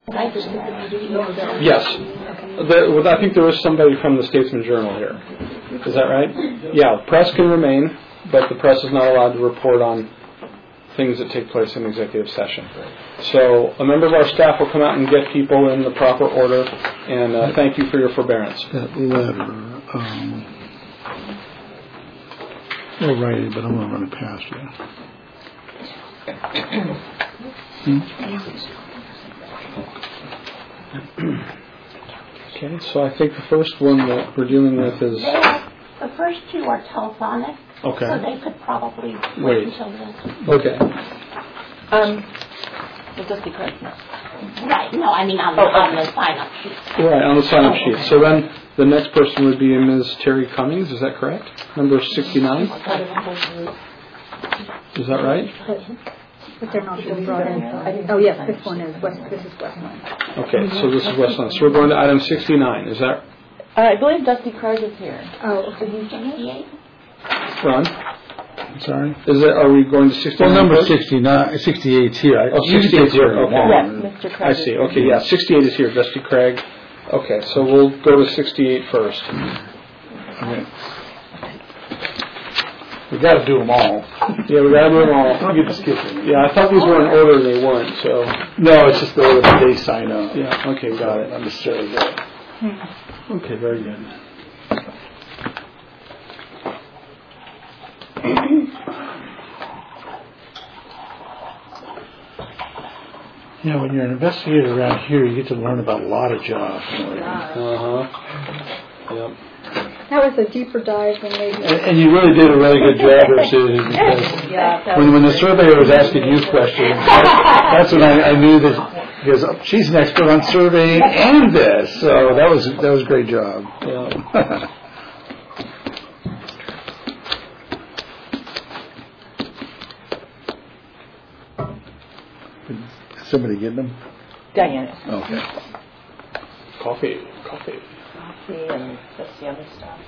Yes. I think there is somebody from the Statesman Journal here. Is that right? Yeah, press can remain, but the press is not allowed to report on things that take place in executive session. So a member of our staff will come out and get people in the proper order, and thank you for your forbearance. That letter, we'll write it, but I'm going to run it past you. Okay, so I think the first one that we're dealing with is... The first two are telephonic, okay. So they could probably wait until then. Okay. Will just be correct now. Right, no, I mean on the sign-up sheet. Right, on the sign-up sheet. So then the next person would be Ms. Terry Cummings, is that correct? Number 69? Is that right? But they're not being brought in. Oh, yes, this one is this is Westland. Okay, so this is Westland. So we're going to item 69. Is that... I believe Dusty Craig is here. Oh, so he's 68? Ron? I'm sorry? Are we going to 69? Well, number 68 is here. 68 is here. Okay. Yes, Mr. Craig. I see. Okay, yeah, 68 is here. Dusty Craig. Okay, so we'll go to 68 first. Okay. We got to do them all. Yeah, we got to do them all. You can skip them. Yeah, I thought these were in order and they weren't, so... No, it's just the order that they sign up. Yeah, okay, got it. Not necessarily that. Okay, very good. Yeah, when you're an investigator around here, you get to learn about a lot of jobs. Yep. That was a deeper dive than maybe. And you really did a really good job there, Susan, because when the surveyor was asking you questions, that's when I knew that, because she's an expert on surveying and this, so that was a great job. Yeah. Is somebody getting them? Diana. Okay. Coffee. Coffee and just the other stuff.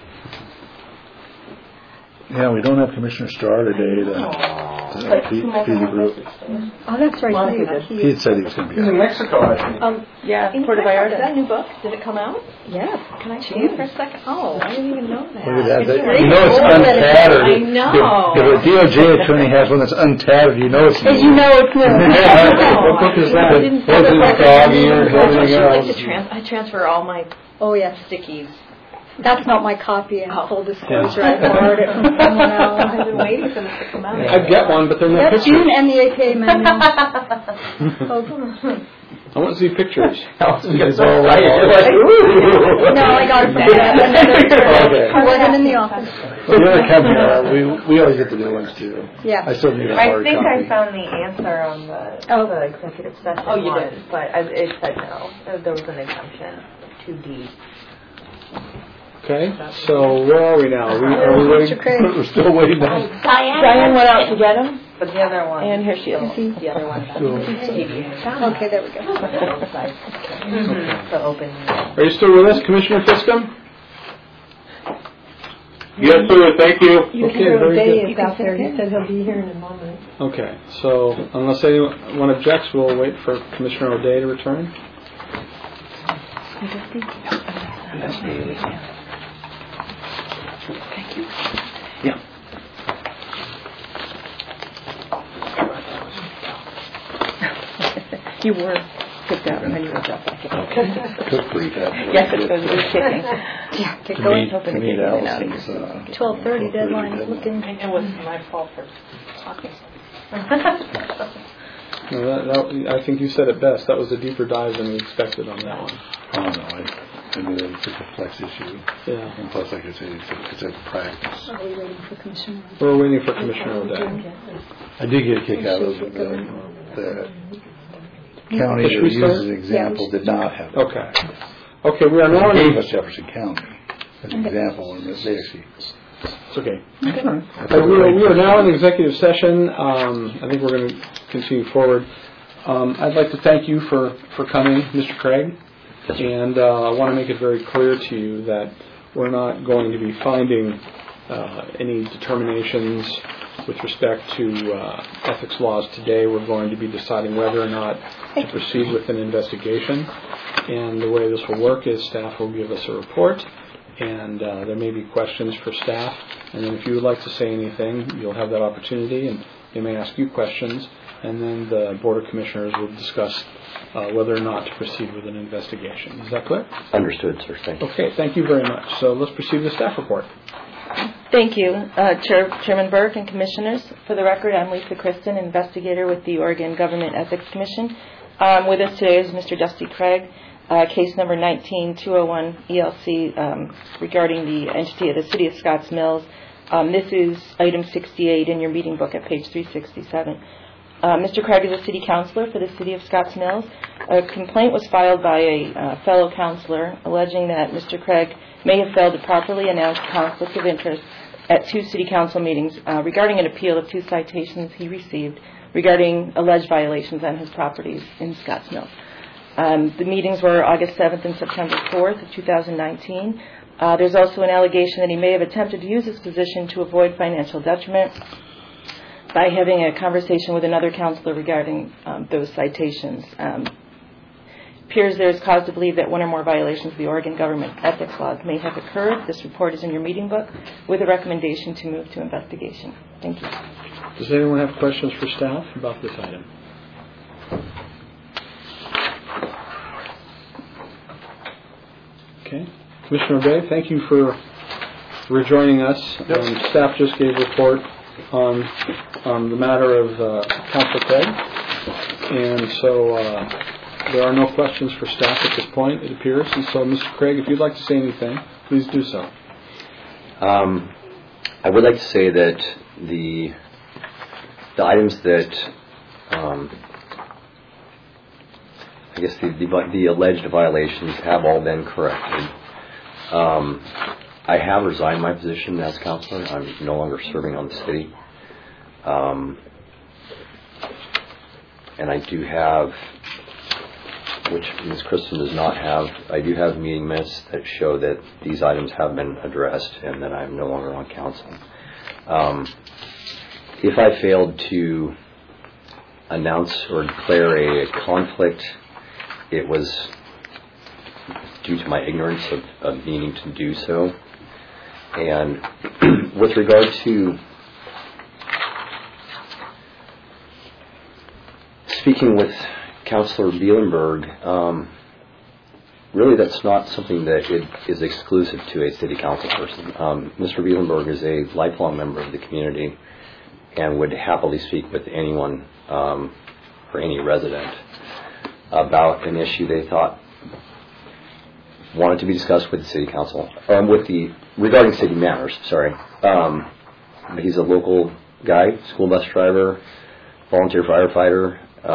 Yeah, we don't have Commissioner Starr today to feed the group. Oh, that's right. He had said he was going to be He's in Mexico, I think. Yeah, Puerto Vallarta. Is that a new book? Did it come out? Yes. Can I see it for a second? Oh, I didn't even know that. Look at that. You know it's untattered. I know. If a DOJ attorney has one that's untattered, you know it's new. You know it's new. What book is that? I transfer all my stickies. That's not my copy, and full disclosure, I borrowed it from someone else. I've been waiting for this to come out. I'd get one, but they're no That's pictures. June and the APA manual. I want to see pictures. It's all right. No, I got it from another working in the office. The other company, we always get the new ones too. Yeah. I still need a hard copy. I found the answer on the executive session. Oh, you did? But it said no. There was an exemption. 2D. Okay, so where are we now? Are we waiting? We're still waiting now. Diane went out to get him. But the other one. And here she is. The other one. Okay, there we go. The open. Are you still with us, Commissioner Fiscom? Yes, sir. Thank you. Okay, very good. Is out there. He said he'll be here in a moment. Okay, so unless anyone objects, we'll wait for Commissioner O'Day to return. Thank you. Yeah. You were kicked out and then you were just like it. Cook brief. Yes, it was kicking. Yeah, get To going. meet Allison's 12:30 deadline is looking. It was my fault for talking. No, I think you said it best. That was a deeper dive than we expected on that one. Oh, no, I knew that it's a complex issue. Yeah. And plus, like I said, it's a practice. Are we waiting for Commissioner? We're waiting for Commissioner O'Day. I did get a kick out of the county that used as an example did not have it. Okay. Okay, we are now They gave us Jefferson County as an example, and they actually... It's okay. We are now in executive session. I think we're going to continue forward. I'd like to thank you for coming, Mr. Craig. And I want to make it very clear to you that we're not going to be finding any determinations with respect to ethics laws today. We're going to be deciding whether or not to proceed with an investigation. And the way this will work is staff will give us a report, and there may be questions for staff. And then if you would like to say anything, you'll have that opportunity, and they may ask you questions. And then the Board of Commissioners will discuss whether or not to proceed with an investigation. Is that clear? Understood, sir. Thank you. Okay, thank you very much. So let's proceed with the staff report. Thank you, Chairman Burke and Commissioners. For the record, I'm Lisa Kristen, investigator with the Oregon Government Ethics Commission. With us today is Mr. Dusty Craig, case number 19-201 ELC regarding the entity of the City of Scotts Mills. This is item 68 in your meeting book at page 367. Mr. Craig is a city councilor for the City of Scotts Mills. A complaint was filed by a fellow councilor alleging that Mr. Craig may have failed to properly announce conflict of interest at 2 city council meetings regarding an appeal of 2 citations he received regarding alleged violations on his properties in Scotts Mills. The meetings were August 7th and September 4th of 2019. There's also an allegation that he may have attempted to use his position to avoid financial detriment by having a conversation with another counselor regarding those citations. Appears there is cause to believe that one or more violations of the Oregon government ethics laws may have occurred. This report is in your meeting book with a recommendation to move to investigation. Thank you. Does anyone have questions for staff about this item? Okay. Commissioner O'Day, thank you for rejoining us. Yep. Staff just gave a report on the matter of Councilor Craig. And so there are no questions for staff at this point, it appears. And so, Mr. Craig, if you'd like to say anything, please do so. I would like to say that the items that I guess the alleged violations have all been corrected. I have resigned my position as councilor. I'm no longer serving on the city. And I do have, which Ms. Kristen does not have, I do have meeting minutes that show that these items have been addressed and that I'm no longer on council. If I failed to announce or declare a conflict, it was due to my ignorance of needing to do so. And with regard to speaking with Councilor Bielenberg, really that's not something that is exclusive to a city council person. Mr. Bielenberg is a lifelong member of the community and would happily speak with anyone or any resident about an issue they thought wanted to be discussed with the city council, regarding city matters, sorry. He's a local guy, school bus driver, volunteer firefighter,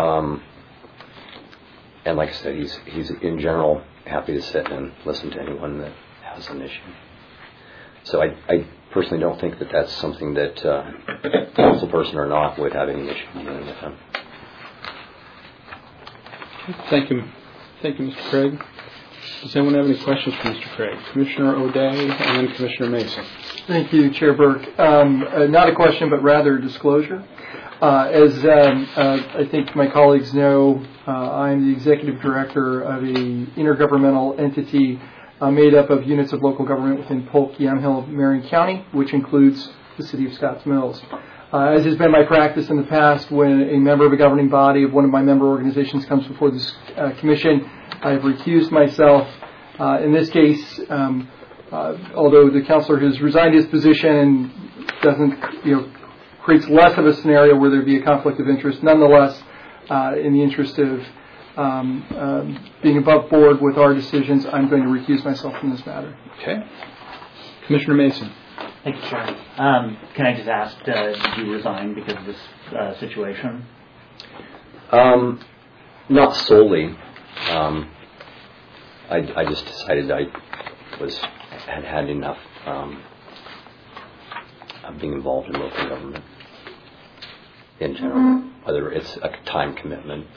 and like I said, he's in general happy to sit and listen to anyone that has an issue. So I personally don't think that that's something that council person or not would have any issue dealing with him. Thank you, Mr. Craig. Does anyone have any questions for Mr. Craig? Commissioner O'Day and then Commissioner Mason. Thank you, Chair Burke. Not a question, but rather a disclosure. As I think my colleagues know, I'm the executive director of an intergovernmental entity made up of units of local government within Polk, Yamhill, Marion County, which includes the City of Scotts Mills. As has been my practice in the past, when a member of a governing body of one of my member organizations comes before this commission, I have recused myself. In this case, although the councilor has resigned his position and doesn't, creates less of a scenario where there be a conflict of interest, nonetheless, in the interest of being above board with our decisions, I'm going to recuse myself from this matter. Okay. Commissioner Mason. Thank you, Chair. Can I just ask, did you resign because of this situation? Not solely. I just decided I had enough of being involved in local government in general, whether it's a time commitment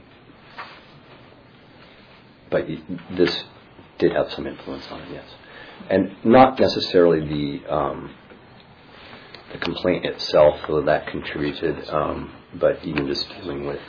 but this did have some influence on it, yes. and not necessarily the complaint itself, though that contributed, but even just dealing with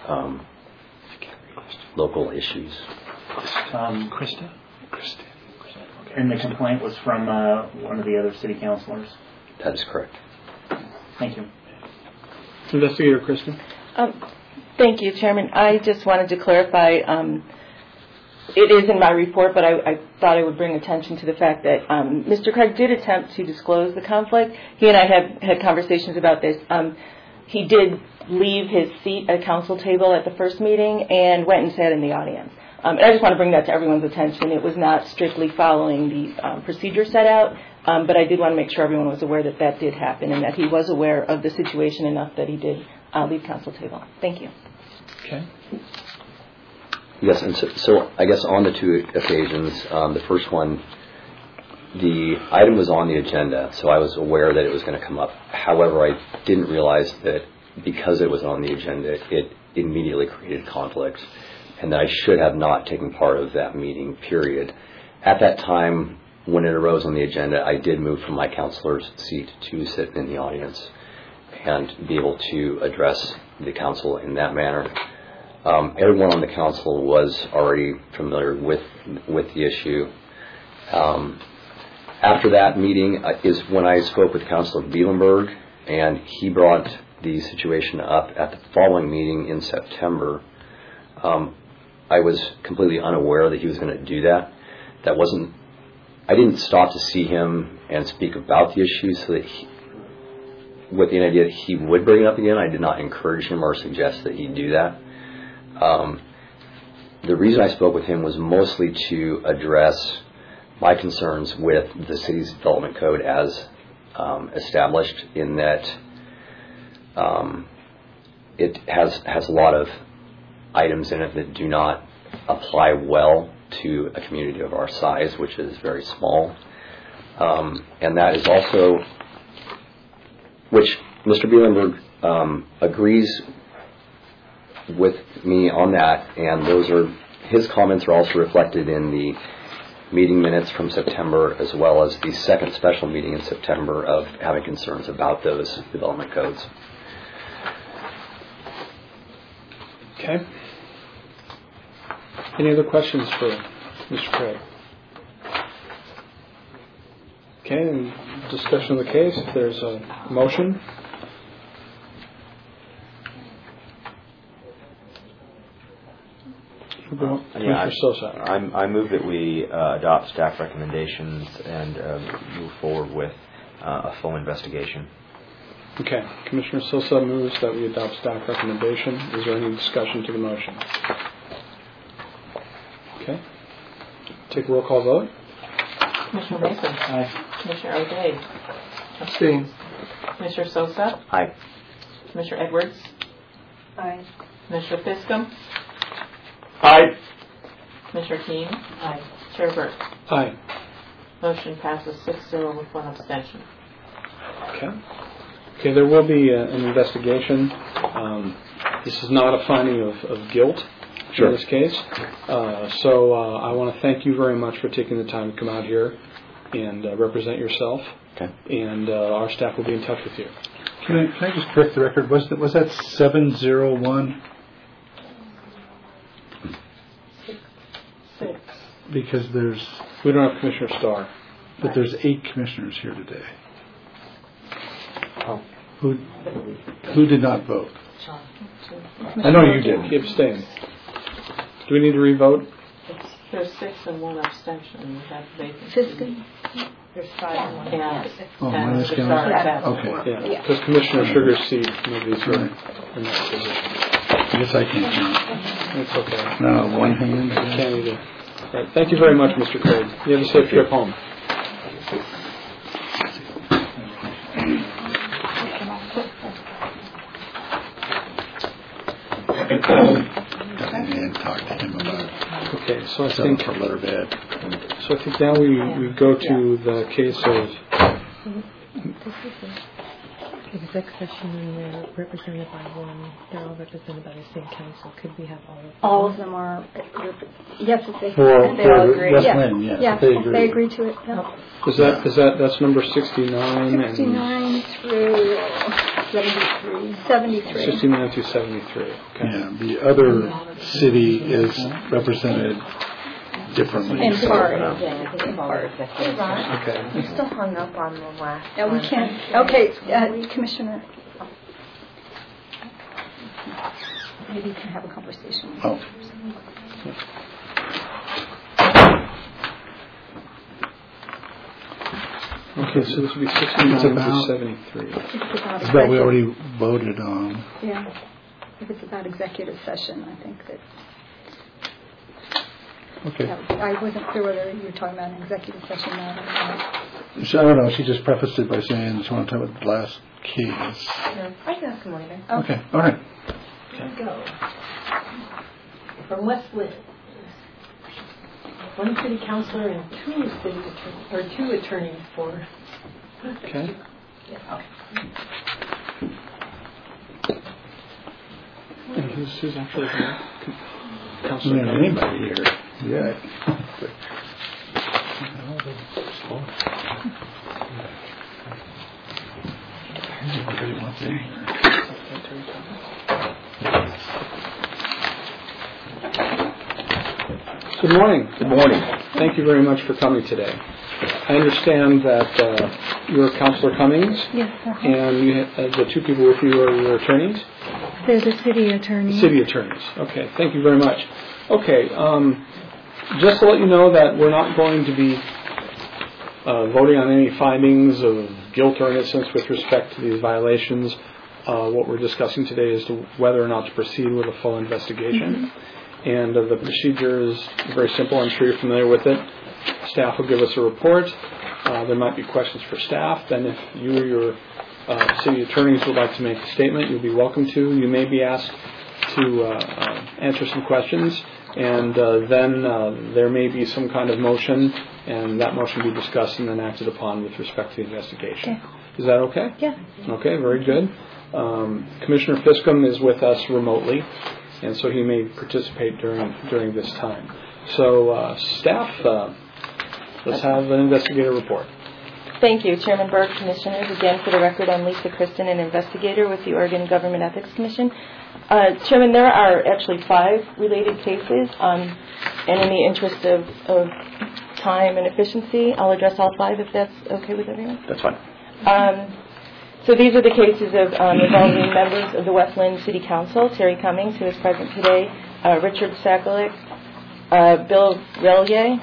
local issues. Krista? And the complaint was from one of the other city councilors? That is correct. Thank you. Investigator Kristen? Thank you, Chairman. I just wanted to clarify, it is in my report, but I thought I would bring attention to the fact that Mr. Craig did attempt to disclose the conflict. He and I have had conversations about this. He did leave his seat at a council table at the first meeting and went and sat in the audience. And I just want to bring that to everyone's attention. It was not strictly following the procedure set out, but I did want to make sure everyone was aware that that did happen and that he was aware of the situation enough that he did leave council table. Thank you. Okay. Yes, and so I guess on the two occasions, the first one, the item was on the agenda, so I was aware that it was going to come up. However, I didn't realize that because it was on the agenda, it immediately created conflicts, and that I should have not taken part of that meeting, period. At that time, when it arose on the agenda, I did move from my counselor's seat to sit in the audience and be able to address the council in that manner. Everyone on the council was already familiar with the issue. After that meeting is when I spoke with Councilor Bielenberg, and he brought the situation up at the following meeting in September. I was completely unaware that he was going to do that. I didn't stop to see him and speak about the issue so that with the idea that he would bring it up again. I did not encourage him or suggest that he do that. The reason I spoke with him was mostly to address my concerns with the city's development code as established, in that it has a lot of items in it that do not apply well to a community of our size, which is very small. And that is also, which Mr. Bielenberg agrees with me on that, and his comments are also reflected in the meeting minutes from September, as well as the second special meeting in September of having concerns about those development codes. Okay. Any other questions for Mr. Craig? Okay, in discussion of the case, if there's a motion. Yeah, I move that we adopt staff recommendations and move forward with a full investigation. Okay. Commissioner Sosa moves that we adopt staff recommendation. Is there any discussion to the motion? Okay. Take a roll call vote. Commissioner Mason. Aye. Commissioner O'Day. Abstain. Commissioner Sosa. Aye. Commissioner Edwards. Aye. Commissioner Fiscum. Aye. Commissioner Keane. Aye. Chair Burke. Aye. Motion passes 6-0 with one abstention. Okay. Okay, there will be an investigation. This is not a finding of guilt in this case. So I want to thank you very much for taking the time to come out here and represent yourself. Okay. And our staff will be in touch with you. Can I just correct the record? Was that 701? 6. Because we don't have Commissioner Starr, but there's 8 commissioners here today. Oh. Who did not vote? I know you did. He abstained. Do we need to re-vote? There's 6 and 1 abstention. We have Fiscum. There's 5 and 1. Yeah. Oh, and minus Mr. count? Starr is absent. Okay. Yeah, because Commissioner Sugar's seat, nobody's here in that position. I guess I can't count. It's okay. No, one hand. I can't either. All right. Thank you very much, Mr. Craig. You have a safe trip home. And talk to him about okay, so I think for letter bed. So I think now we go to the case of Exec session, and they're represented by one. They're all represented by the same council. Could we have all of them? All of them are, yes, if they, For if they all agree. West Yeah. Lynn, yes, Yeah, if they agree. they agree to it. Yeah. That's number 69 69 through 73. 73. 69 through 73. Okay. Yeah, the other city is represented differently. In part. Yeah, I think it's all executive. Okay. I'm still hung up on the last Yeah, we one. can't. Okay, Commissioner. Maybe you can have a conversation. Oh. Okay, so this would be 69 It's about- through 73. It's about we already voted on. Yeah. If it's about executive session, I think that. Okay. I wasn't clear whether you were talking about an executive session now or not. So, I don't know. She just prefaced it by saying she wanted to talk about the last case. No, I can ask him later. Okay. All right. Here we go. From West Lynn. One city councilor and two attorneys for. Okay. Yeah. And who's actually here? There Councilor. isn't anybody here yet. Everybody wants in here. Good morning. Good morning. Thank you very much for coming today. I understand that you're Councilor Cummings, Yes. and you the two people with you are your attorneys? They're the city attorney. City attorneys. Okay, thank you very much. Okay, just to let you know that we're not going to be voting on any findings of guilt or innocence with respect to these violations. What we're discussing today is to whether or not to proceed with a full investigation. And the procedure is very simple. I'm sure you're familiar with it. Staff will give us a report. There might be questions for staff. Then if you or your city attorneys would like to make a statement, you'll be welcome to. You may be asked to answer some questions. And then there may be some kind of motion, and that motion will be discussed and then acted upon with respect to the investigation. Okay. Is that okay? Yeah. Okay, very good. Commissioner Fiscum is with us remotely, and so he may participate during this time. So, staff, let's have an investigator report. Thank you, Chairman Berg, Commissioners. Again, for the record, I'm Lisa Kristen, an investigator with the Oregon Government Ethics Commission. Chairman, there are actually 5 related cases, and in the interest of time and efficiency, I'll address all 5 if that's okay with everyone. That's fine. So these are the cases of involving members of the West Lynn City Council: Terry Cummings, who is present today, Richard Sakulik, Bill Relier,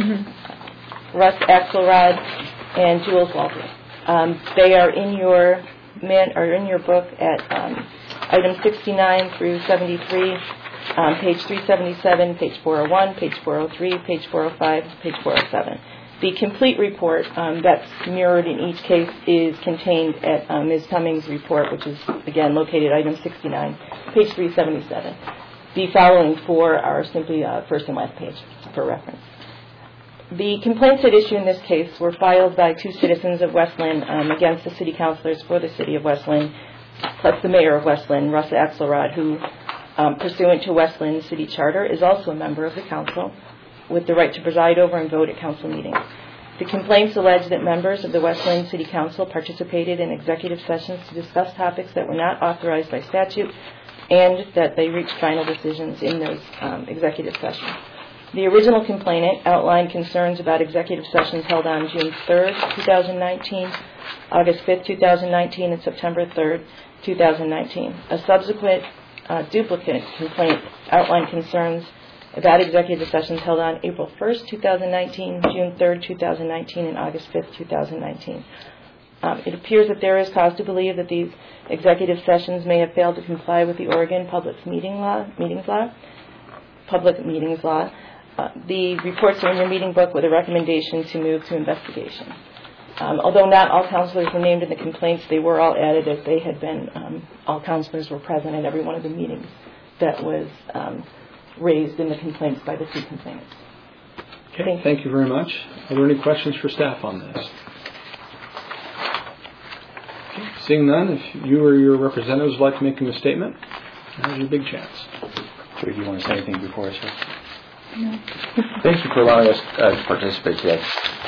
Russ Axelrod, and Jules Walter. They are in your book at items 69 through 73, page 377, page 401, page 403, page 405, page 407. The complete report that's mirrored in each case is contained at Ms. Cummings' report, which is, again, located at item 69, page 377. The following 4 are simply first and last page for reference. The complaints at issue in this case were filed by 2 citizens of West Lynn against the city councilors for the city of West Lynn, plus the mayor of West Lynn, Russ Axelrod, who, pursuant to West Lynn's city charter, is also a member of the council with the right to preside over and vote at council meetings. The complaints allege that members of the West Lynn City Council participated in executive sessions to discuss topics that were not authorized by statute, and that they reached final decisions in those executive sessions. The original complainant outlined concerns about executive sessions held on June 3rd, 2019, August 5th, 2019, and September 3rd, 2019. A subsequent duplicate complaint outlined concerns about executive sessions held on April 1st, 2019, June 3rd, 2019, and August 5th, 2019. It appears that there is cause to believe that these executive sessions may have failed to comply with the Oregon Public Meetings Law. The reports are in your meeting book with a recommendation to move to investigation. Although not all counselors were named in the complaints, they were all added as they had been, all counselors were present at every one of the meetings that was raised in the complaints by the 2 complainants. Okay, thank you very much. Are there any questions for staff on this? Seeing none, if you or your representatives would like to make a statement, now's your big chance. Jerry, do you want to say anything before I start? No. Thank you for allowing us to participate today.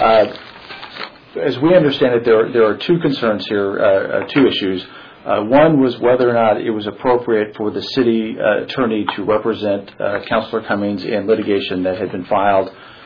As we understand it, there are two concerns here, two issues. One was whether or not it was appropriate for the city attorney to represent Councilor Cummings in litigation that had been filed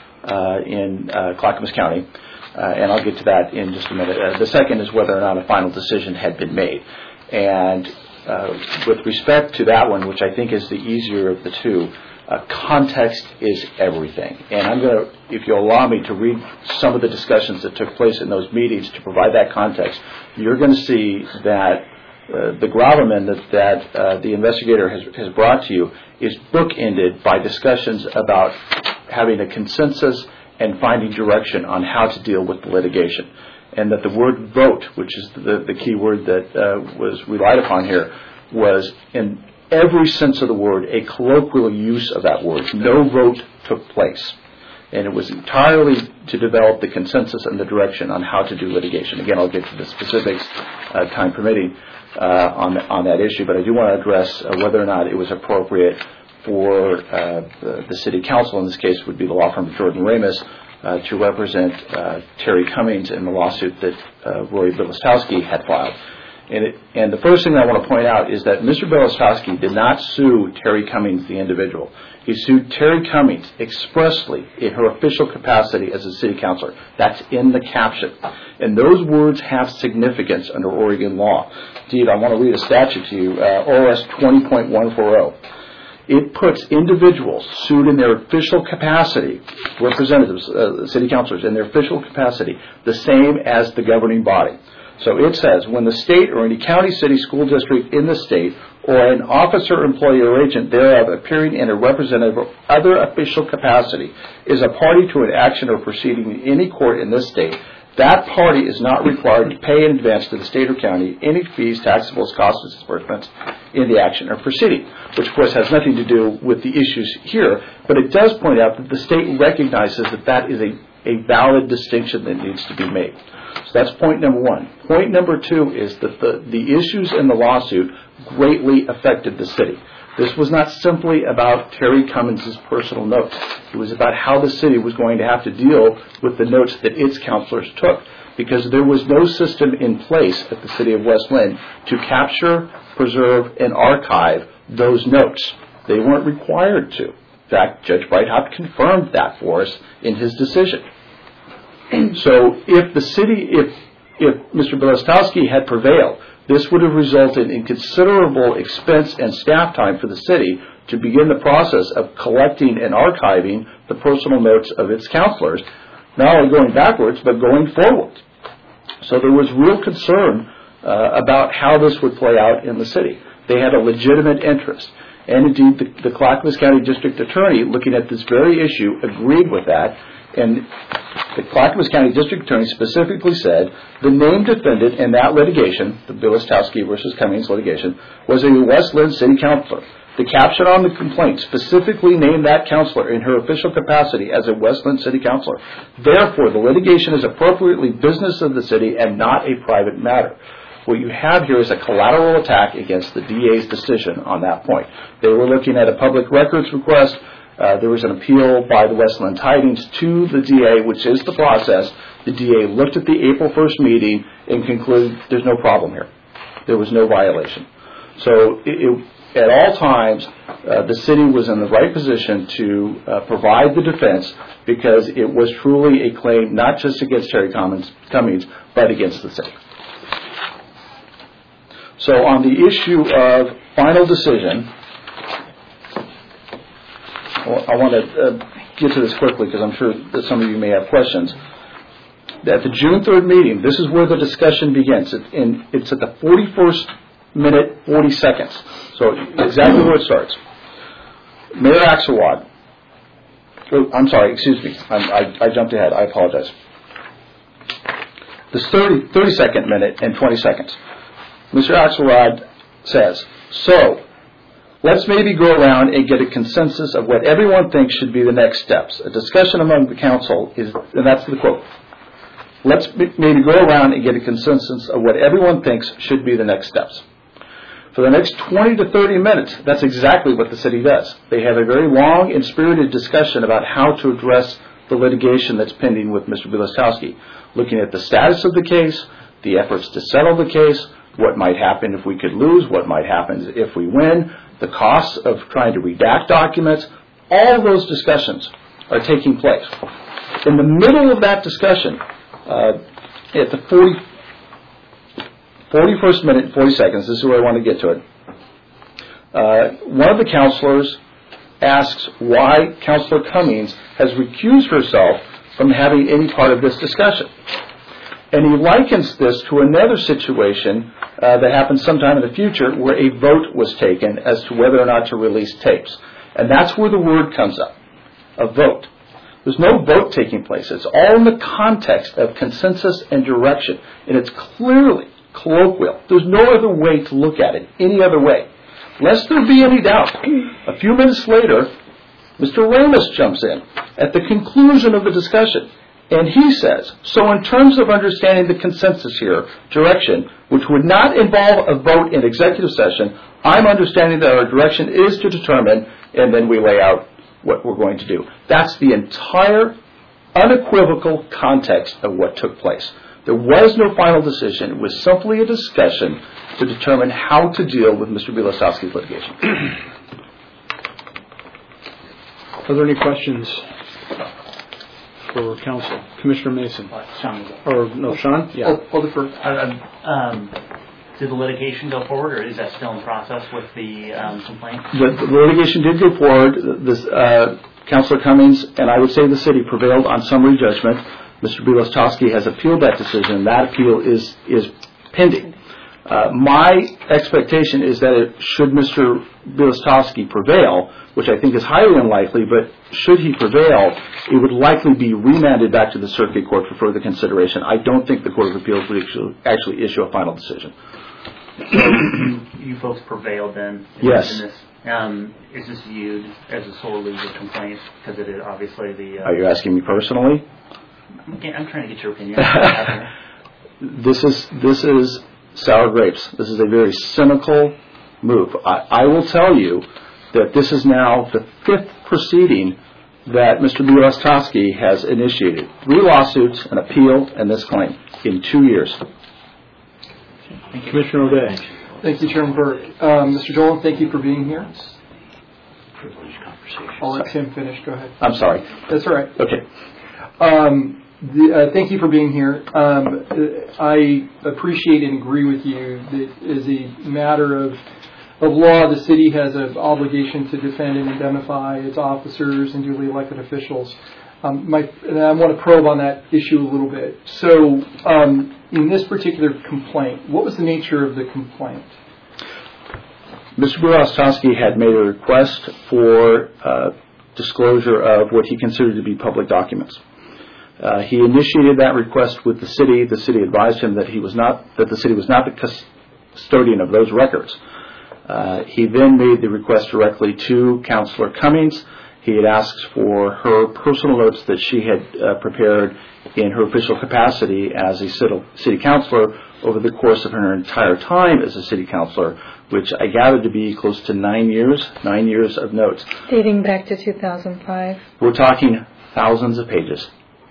in Clackamas County. And I'll get to that in just a minute. The second is whether or not a final decision had been made. And with respect to that one, which I think is the easier of the two, context is everything. And I'm going to, if you'll allow me to read some of the discussions that took place in those meetings to provide that context, you're going to see that the gravamen that the investigator has brought to you is bookended by discussions about having a consensus and finding direction on how to deal with the litigation. And that the word vote, which is the key word that was relied upon here, was in every sense of the word a colloquial use of that word. No vote took place. And it was entirely to develop the consensus and the direction on how to do litigation. Again, I'll get to the specifics, time permitting, on that issue, but I do want to address whether or not it was appropriate for the city council, in this case would be the law firm of Jordan Ramus, to represent Terry Cummings in the lawsuit that Roy Bilistowski had filed. And the first thing I want to point out is that Mr. Bilistowski did not sue Terry Cummings, the individual. He sued Terry Cummings expressly in her official capacity as a city councilor. That's in the caption. And those words have significance under Oregon law. Indeed, I want to read a statute to you, ORS 20.140. It puts individuals sued in their official capacity, representatives, city councilors, in their official capacity, the same as the governing body. So it says, when the state or any county, city, school district in the state, or an officer, employee, or agent thereof appearing in a representative or other official capacity is a party to an action or proceeding in any court in this state, that party is not required to pay in advance to the state or county any fees, taxables, costs, and disbursements in the action or proceeding, which of course has nothing to do with the issues here, but it does point out that the state recognizes that is a valid distinction that needs to be made. So that's point number one. Point number two is that the issues in the lawsuit greatly affected the city. This was not simply about Terry Cummings' personal notes. It was about how the city was going to have to deal with the notes that its councilors took, because there was no system in place at the city of West Linn to capture, preserve, and archive those notes. They weren't required to. In fact, Judge Breithaupt confirmed that for us in his decision. So if the city, if Mr. Bilistowski had prevailed, this would have resulted in considerable expense and staff time for the city to begin the process of collecting and archiving the personal notes of its councilors, not only going backwards, but going forward. So there was real concern about how this would play out in the city. They had a legitimate interest. And indeed, the Clackamas County District Attorney, looking at this very issue, agreed with that. And the Clackamas County District Attorney specifically said the named defendant in that litigation, the Bilistowski versus Cummings litigation, was a West Linn city councilor. The caption on the complaint specifically named that councilor in her official capacity as a West Linn city councilor. Therefore, the litigation is appropriately business of the city and not a private matter. What you have here is a collateral attack against the DA's decision on that point. They were looking at a public records request. There was an appeal by the West Linn Tidings to the DA, which is the process. The DA looked at the April 1st meeting and concluded there's no problem here. There was no violation. So at all times, the city was in the right position to provide the defense, because it was truly a claim not just against Terry Cummings, but against the city. So on the issue of final decision, I want to get to this quickly because I'm sure that some of you may have questions. At the June 3rd meeting, this is where the discussion begins. It's at the 41st minute, 40 seconds. So exactly where it starts. Mayor Axelrod. Oh, I'm sorry, excuse me. I jumped ahead. I apologize. This 32nd minute and 20 seconds. Mr. Axelrod says, so let's maybe go around and get a consensus of what everyone thinks should be the next steps. A discussion among the council is, and that's the quote. let's maybe go around and get a consensus of what everyone thinks should be the next steps. For the next 20 to 30 minutes, that's exactly what the city does. They have a very long and spirited discussion about how to address the litigation that's pending with Mr. Bielostowski, looking at the status of the case, the efforts to settle the case, what might happen if we could lose, what might happen if we win, the costs of trying to redact documents. All those discussions are taking place. In the middle of that discussion, at the 41st minute and 40 seconds, this is where I want to get to it, one of the counselors asks why Counselor Cummings has recused herself from having any part of this discussion. And he likens this to another situation that happened sometime in the future where a vote was taken as to whether or not to release tapes. And that's where the word comes up, a vote. There's no vote taking place. It's all in the context of consensus and direction. And it's clearly colloquial. There's no other way to look at it, any other way. Lest there be any doubt, a few minutes later, Mr. Ramos jumps in at the conclusion of the discussion. And he says, so in terms of understanding the consensus here, direction, which would not involve a vote in executive session, I'm understanding that our direction is to determine, and then we lay out what we're going to do. That's the entire unequivocal context of what took place. There was no final decision. It was simply a discussion to determine how to deal with Mr. Bielostowski's litigation. Are there any questions for counsel? Commissioner Mason. Sean. Or no, Sean? Yeah. I'll defer. Did the litigation go forward, or is that still in process with the complaint? The litigation did go forward. Counselor Cummings and I would say the city prevailed on summary judgment. Mr. Bielostowski has appealed that decision. That appeal is pending. My expectation is that should Mr. Bielostowski prevail, which I think is highly unlikely, but should he prevail, it would likely be remanded back to the circuit court for further consideration. I don't think the Court of Appeals would actually issue a final decision. So you folks prevailed then? Yes. In this. Is this viewed as a sole legal complaint? Because it is obviously the... Are you asking me personally? I'm trying to get your opinion. This is sour grapes. This is a very cynical move. I will tell you that this is now the 5th proceeding that Mr. Bielostowski has initiated. 3 lawsuits, an appeal, and this claim in 2 years. Thank you. Commissioner O'Day. Thank you, Chairman Burke. Mr. Dolan, thank you for being here. Privileged conversation. I'll let Tim finish. Go ahead. I'm sorry. That's all right. Okay. Thank you for being here. I appreciate and agree with you that as a matter of law, the city has an obligation to defend and indemnify its officers and duly elected officials. And I want to probe on that issue a little bit. So, in this particular complaint, what was the nature of the complaint? Mr. Bielostowski had made a request for disclosure of what he considered to be public documents. He initiated that request with the city. The city advised him that the city was not the custodian of those records. He then made the request directly to Counselor Cummings. He had asked for her personal notes that she had prepared in her official capacity as a city councilor over the course of her entire time as a city councilor, which I gathered to be close to 9 years of notes. Dating back to 2005. We're talking thousands of pages.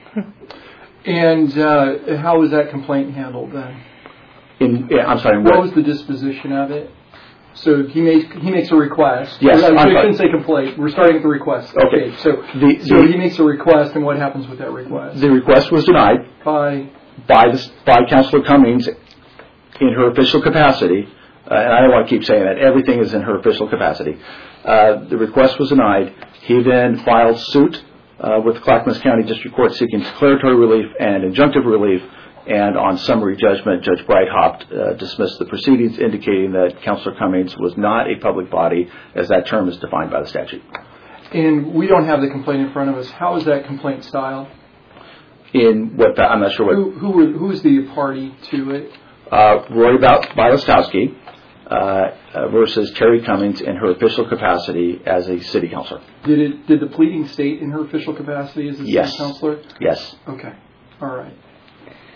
And how was that complaint handled then? I'm sorry. What was the disposition of it? So he makes a request. Yes, I shouldn't say complaint. We're starting at the request. Okay. So he makes a request, and what happens with that request? The request was denied by Counselor Cummings in her official capacity. And I don't want to keep saying that. Everything is in her official capacity. The request was denied. He then filed suit with Clackamas County District Court seeking declaratory relief and injunctive relief. And on summary judgment, Judge Breithaupt dismissed the proceedings, indicating that Counselor Cummings was not a public body, as that term is defined by the statute. And we don't have the complaint in front of us. How is that complaint styled? I'm not sure what. Who's the party to it? Roy Bielostowski versus Terry Cummings in her official capacity as a city councilor. Did the pleading state in her official capacity as a city councilor? Yes. Okay. All right.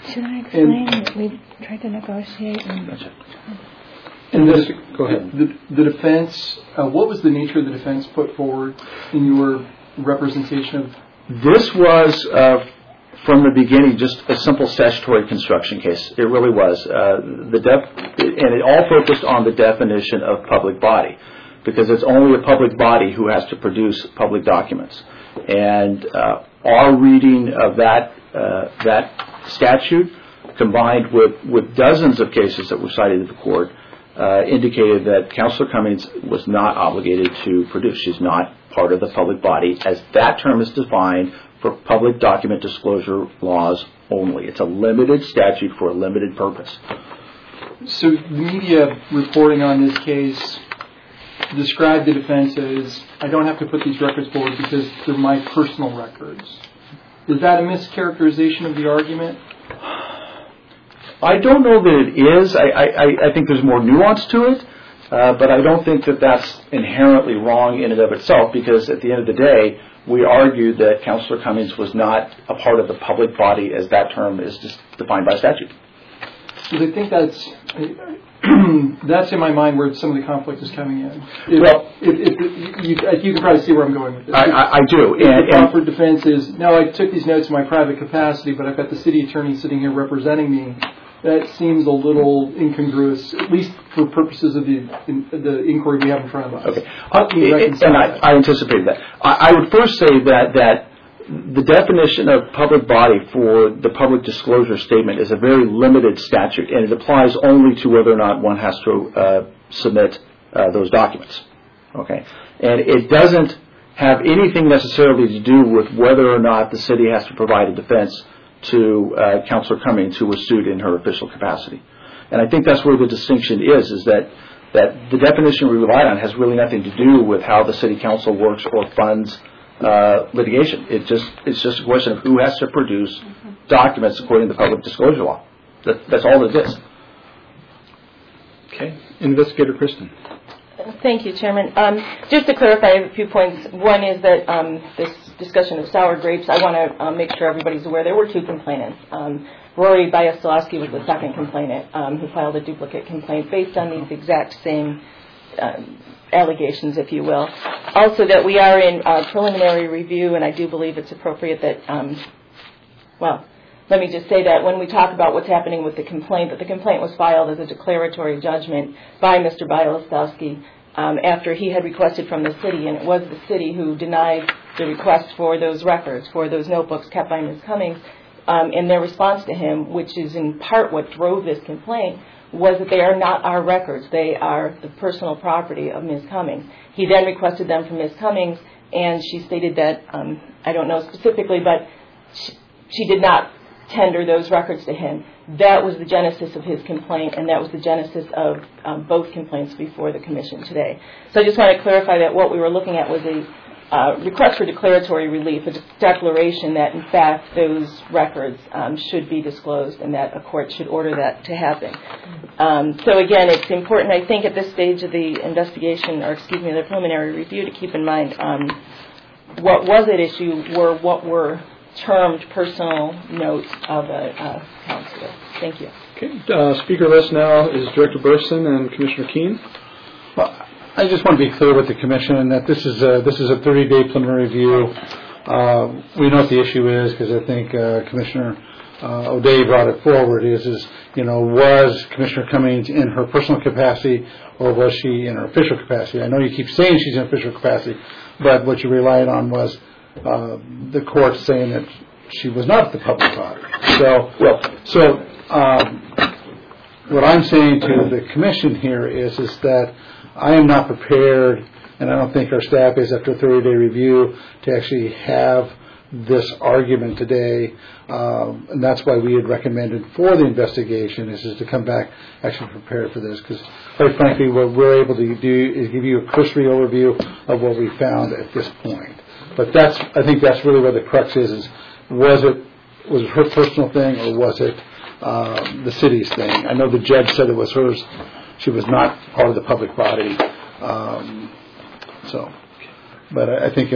Should I explain that we tried to negotiate? And this, go ahead. The defense, what was the nature of the defense put forward in your representation of? This was, from the beginning, just a simple statutory construction case. It really was. And it all focused on the definition of public body, because it's only a public body who has to produce public documents. And our reading of that statute, combined with dozens of cases that were cited to the court, indicated that Councilor Cummings was not obligated to produce. She's not part of the public body, as that term is defined for public document disclosure laws only. It's a limited statute for a limited purpose. So the media reporting on this case described the defense as, I don't have to put these records forward because they're my personal records. Is that a mischaracterization of the argument? I don't know that it is. I think there's more nuance to it, but I don't think that that's inherently wrong in and of itself, because at the end of the day, we argued that Councilor Cummings was not a part of the public body as that term is defined by statute. So I think that's in my mind where some of the conflict is coming in. You can probably see where I'm going with this. I do. The Crawford defense is, no, I took these notes in my private capacity, but I've got the city attorney sitting here representing me. That seems a little incongruous, at least for purposes of the inquiry we have in front of us. Okay. And I anticipated that. I would first say that the definition of public body for the public disclosure statement is a very limited statute, and it applies only to whether or not one has to submit those documents. Okay. And it doesn't have anything necessarily to do with whether or not the city has to provide a defense to Councilor Cummings, who was sued in her official capacity. And I think that's where the distinction is that the definition we relied on has really nothing to do with how the city council works or funds litigation. It's just a question of who has to produce documents according to the public disclosure law. That's all it is. Okay. Investigator Kristen. Thank you, Chairman. Just to clarify a few points. One is that this discussion of sour grapes, I want to make sure everybody's aware there were two complainants. Rory Biaslawski was the second complainant who filed a duplicate complaint based on these exact same allegations, if you will. Also that we are in preliminary review, and I do believe it's appropriate that, let me just say that when we talk about what's happening with the complaint, that the complaint was filed as a declaratory judgment by Mr. Biaslawski after he had requested from the city, and it was the city who denied the request for those records, for those notebooks kept by Ms. Cummings. And their response to him, which is in part what drove this complaint, was that they are not our records. They are the personal property of Ms. Cummings. He then requested them from Ms. Cummings, and she stated that, I don't know specifically, but she did not tender those records to him. That was the genesis of his complaint, and that was the genesis of both complaints before the commission today. So I just want to clarify that what we were looking at was a request for declaratory relief, a declaration that, in fact, those records should be disclosed and that a court should order that to happen. So, again, it's important, I think, at this stage of the investigation, the preliminary review, to keep in mind what was at issue were what were termed personal notes of a counselor. Thank you. Okay. Speaker list now is Director Burson and Commissioner Keene. Well, I just want to be clear with the commission that this is a 30-day preliminary review. We know what the issue is because I think Commissioner O'Day brought it forward. Was Commissioner Cummings in her personal capacity or was she in her official capacity? I know you keep saying she's in official capacity, but what you relied on was the court saying that she was not the public body. So what I'm saying to the commission here is that I am not prepared, and I don't think our staff is after a 30-day review, to actually have this argument today, and that's why we had recommended for the investigation is to come back actually prepared for this, because quite frankly what we're able to do is give you a cursory overview of what we found at this point. But I think that's really where the crux is was it her personal thing or was it the city's thing? I know the judge said it was hers. She was not part of the public body. But I think as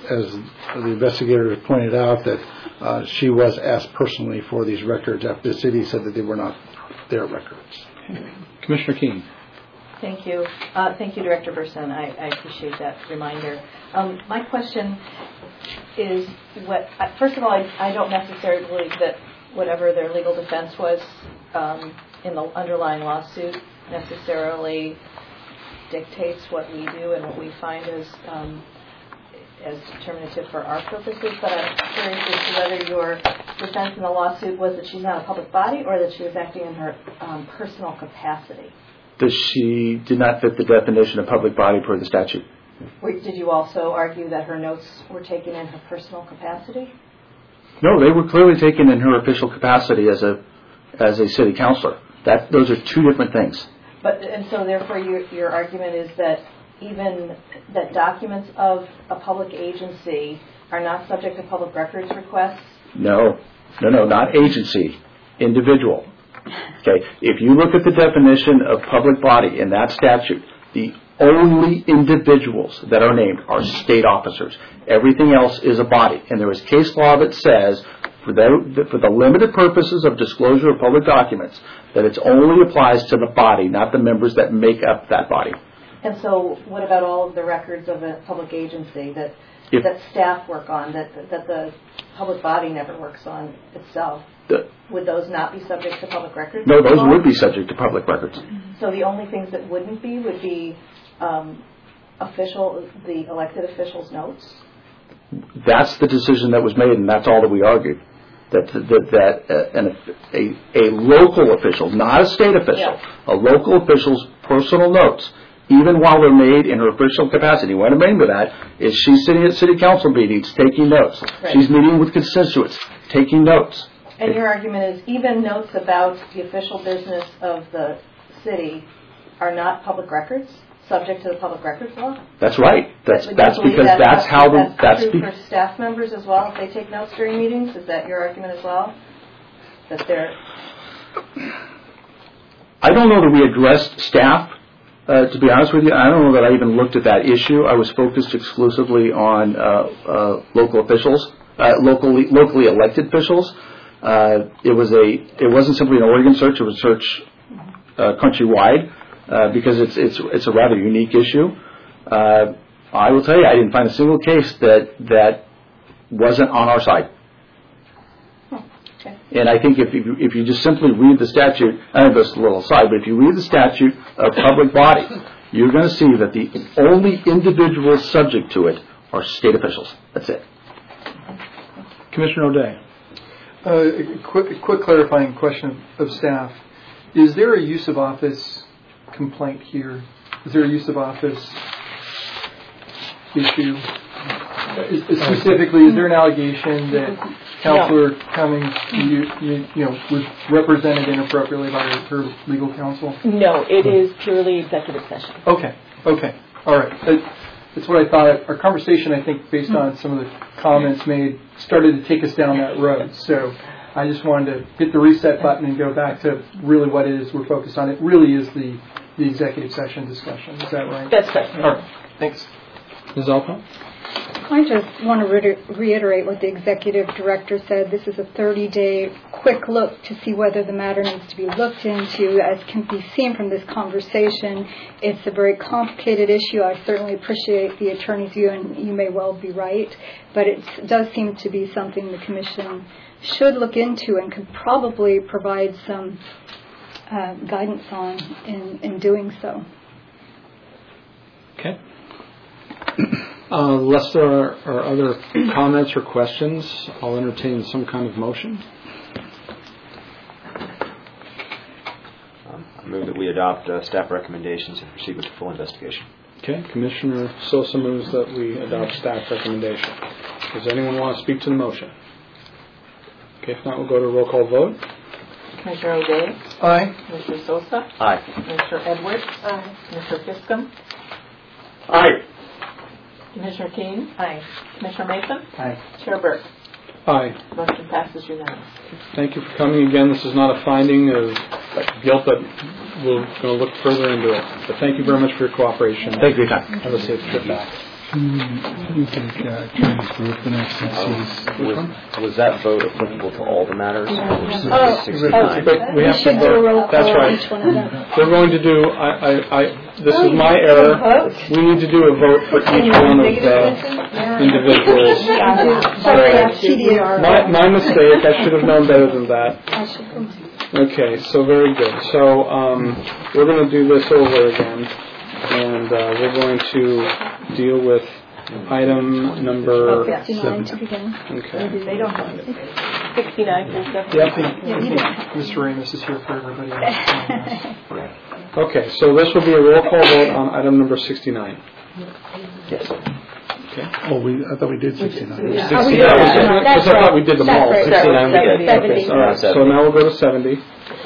the investigator had pointed out, that she was asked personally for these records after the city said that they were not their records. Commissioner Keene. Thank you. Thank you, Director Burson. I appreciate that reminder. My question is, first of all, I don't necessarily believe that whatever their legal defense was in the underlying lawsuit necessarily dictates what we do and what we find as determinative for our purposes. But I'm curious as to whether your defense in the lawsuit was that she's not a public body or that she was acting in her personal capacity. That she did not fit the definition of public body per the statute. Did you also argue that her notes were taken in her personal capacity? No, they were clearly taken in her official capacity as a city councilor. Those are two different things. And so therefore your argument is that even that documents of a public agency are not subject to public records requests? No, not agency, individual. Okay, if you look at the definition of public body in that statute, the only individuals that are named are state officers. Everything else is a body. And there is case law that says, for the limited purposes of disclosure of public documents, that it only applies to the body, not the members that make up that body. And so what about all of the records of a public agency that staff work on, that the public body never works on itself? Would those not be subject to public records? No, those would be subject to public records. So the only things that wouldn't be would be the elected officials' notes? That's the decision that was made, and that's all that we argued. That a local official, not a state official, a local official's personal notes, even while they're made in her official capacity, what I mean by that is she's sitting at city council meetings taking notes. Right. She's meeting with constituents, taking notes. And your argument is even notes about the official business of the city are not public records, subject to the public records law? That's right. That's because that's how that's true for staff members as well. If they take notes during meetings, is that your argument as well? That they're. I don't know that we addressed staff. To be honest with you, I don't know that I even looked at that issue. I was focused exclusively on local officials, locally elected officials. It wasn't simply an Oregon search; it was a search countrywide because it's a rather unique issue. I will tell you, I didn't find a single case that wasn't on our side. Okay. And I think if you just simply read the statute, I know this is a little aside, but if you read the statute of public body, you're going to see that the only individuals subject to it are state officials. That's it. Commissioner O'Day. Quick clarifying question of staff. Is there a use of office complaint here? Is there a use of office issue? Specifically, is there an allegation that Councilor Cummings was represented inappropriately by her legal counsel? No, it is purely executive session. Okay. All right. That's what I thought. Our conversation, I think, based on some of the comments made, started to take us down that road. So I just wanted to hit the reset button and go back to really what it is we're focused on. It really is the executive session discussion. Is that right? That's right. All right. Thanks. Ms. Alpine? I just want to reiterate what the executive director said. This is a 30-day quick look to see whether the matter needs to be looked into. As can be seen from this conversation, it's a very complicated issue. I certainly appreciate the attorney's view, and you may well be right. But it does seem to be something the commission should look into and could probably provide some guidance on in doing so. Okay. Unless there are other comments or questions, I'll entertain some kind of motion. I move that we adopt staff recommendations and proceed with the full investigation. Okay. Commissioner Sosa moves that we adopt staff recommendation. Does anyone want to speak to the motion? Okay. If not, we'll go to a roll call vote. Commissioner O'Day? Aye. Commissioner Sosa? Aye. Commissioner Edwards? Aye. Commissioner Fiscom? Aye. Commissioner Keene? Aye. Commissioner Mason? Aye. Chair Burke? Aye. Motion passes unanimously. Thank you for coming again. This is not a finding of guilt, but we're going to look further into it. But thank you very much for your cooperation. Thank you for your time. Have a safe trip back. Was that vote applicable to all the matters? We have to vote. That's right. We're going to do, this is my error. We need to do a vote for each one of the individuals. My mistake. I should have known better than that. Okay, so very good. So we're going to do this over again, and we're going to deal with item number 69 to begin. Okay. They don't have it. 69 through 70. Yep. Mr. Ramos is here for everybody else. Okay, so this will be a roll call vote on item number 69. Yes. Okay. Oh, I thought we did 69. 69. I thought we did them all. 69 we did. Okay, all right, so now we'll go to 70.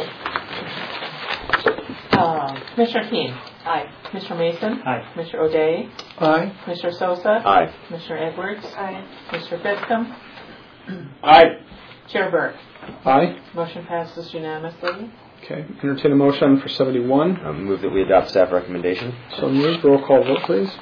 Commissioner Keane. Aye. Commissioner Mason. Aye. Commissioner O'Day. Aye. Commissioner Sosa. Aye. Commissioner Edwards. Aye. Commissioner Fiscom. Aye. Chair Burke. Aye. Motion passes unanimously. Okay, entertain a motion for 71. Move that we adopt staff recommendation. So moved. Roll call vote, please.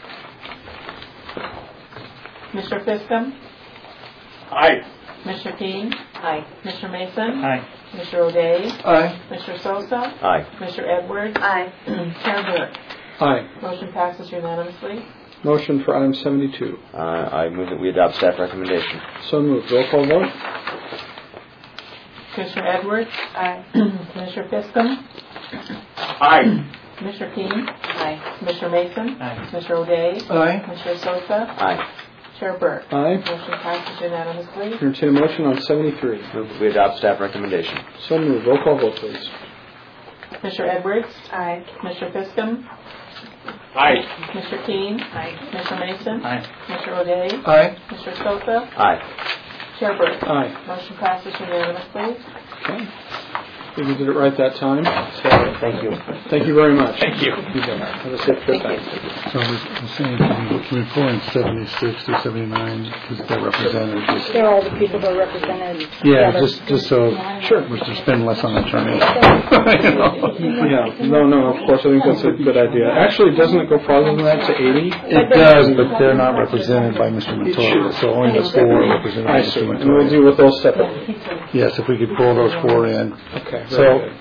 Commissioner Fiscom. Aye. Commissioner Keane. Aye. Commissioner Mason. Aye. Commissioner O'Day. Aye. Commissioner Sosa. Aye. Commissioner Edwards. Aye. Chair Burke. Aye. Motion passes unanimously. Motion for item 72. I move that we adopt staff recommendation. So moved. Roll call vote. Commissioner Edwards. Aye. Commissioner Fiscom. Aye. Commissioner Keane. Aye. Commissioner Mason. Aye. Commissioner O'Day. Aye. Commissioner Sosa. Aye. Chair Burke. Aye. Motion passes unanimously. Entertain a motion on 73. Move that we adopt staff recommendation. So moved. Roll call vote, please. Commissioner Edwards. Aye. Commissioner Fiscom. Aye. Commissioner Keane. Aye. Commissioner Mason. Aye. Commissioner O'Day. Aye. Commissioner Sosa. Aye. Chair Burke. Aye. Motion passes unanimously. Okay. I think you did it right that time. So Thank you. thank you very much. Thank you. Have a safe trip back. So we're saying, can we pull in 76 to 79 because they're represented? They're all the people that are represented. Yeah, together. just so Sure. we should spend less on attorneys. Yeah. No, of course, I think that's a good idea. Actually, doesn't it go farther than that to 80? It does, but they're not represented by Mr. Montoya, so only the four are represented by I Mr. see. And we'll Montoya. deal with those separately. Yes, if we could pull those four in. Okay. So, Very good.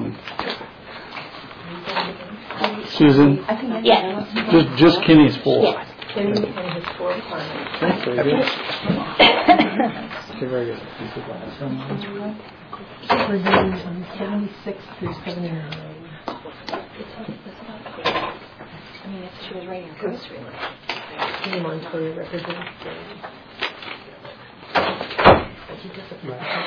Susan, Yes. just Kenny's four. Yes. Kenny and his four departments. Very good. Okay, very good. We're doing 76 through 79. I mean, if she was writing a grocery list. Kenny Montoya represents but he doesn't.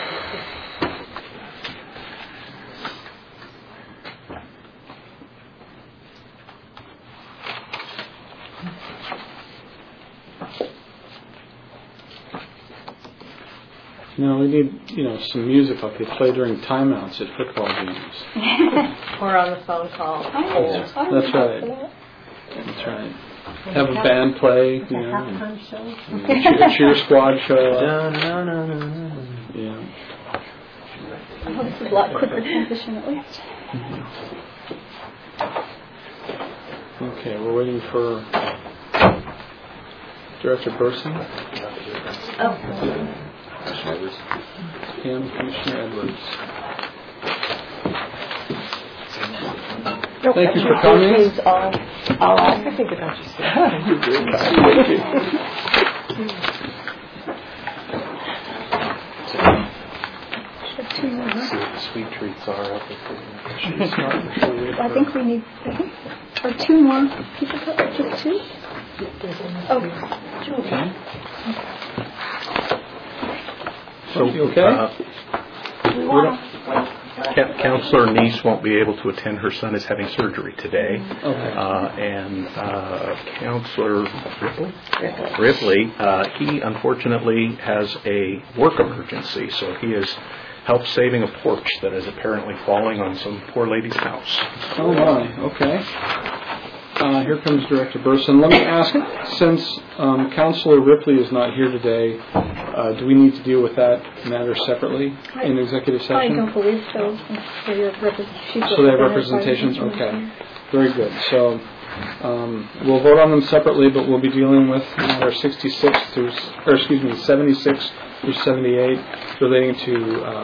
No, we need, some music like they play during timeouts at football games. Or on the phone call. That's right. That's right. Have a band play, It's a halftime show. cheer squad show up. Yeah. Oh, this is a lot quicker transition at least. Okay, we're waiting for Director Burson. Oh. Commissioner Edwards. And Commissioner Edwards. Thank you for coming. I'll ask to think about you soon. You did. Thank you. Sweet treats are up at I think we need, or two more people, just two? Oh, two. Okay. So, you okay? Councilor Neese won't be able to attend. Her son is having surgery today. Okay. And Councilor Ripley, he unfortunately has a work emergency, so he is help saving a porch that is apparently falling on some poor lady's house. Oh my, okay. Here comes Director Burson. Let me ask, since Councilor Ripley is not here today, do we need to deal with that matter separately in executive session? I don't believe so. So they have representations. Okay, very good. So We'll vote on them separately, but we'll be dealing with matter 76 through 78 relating to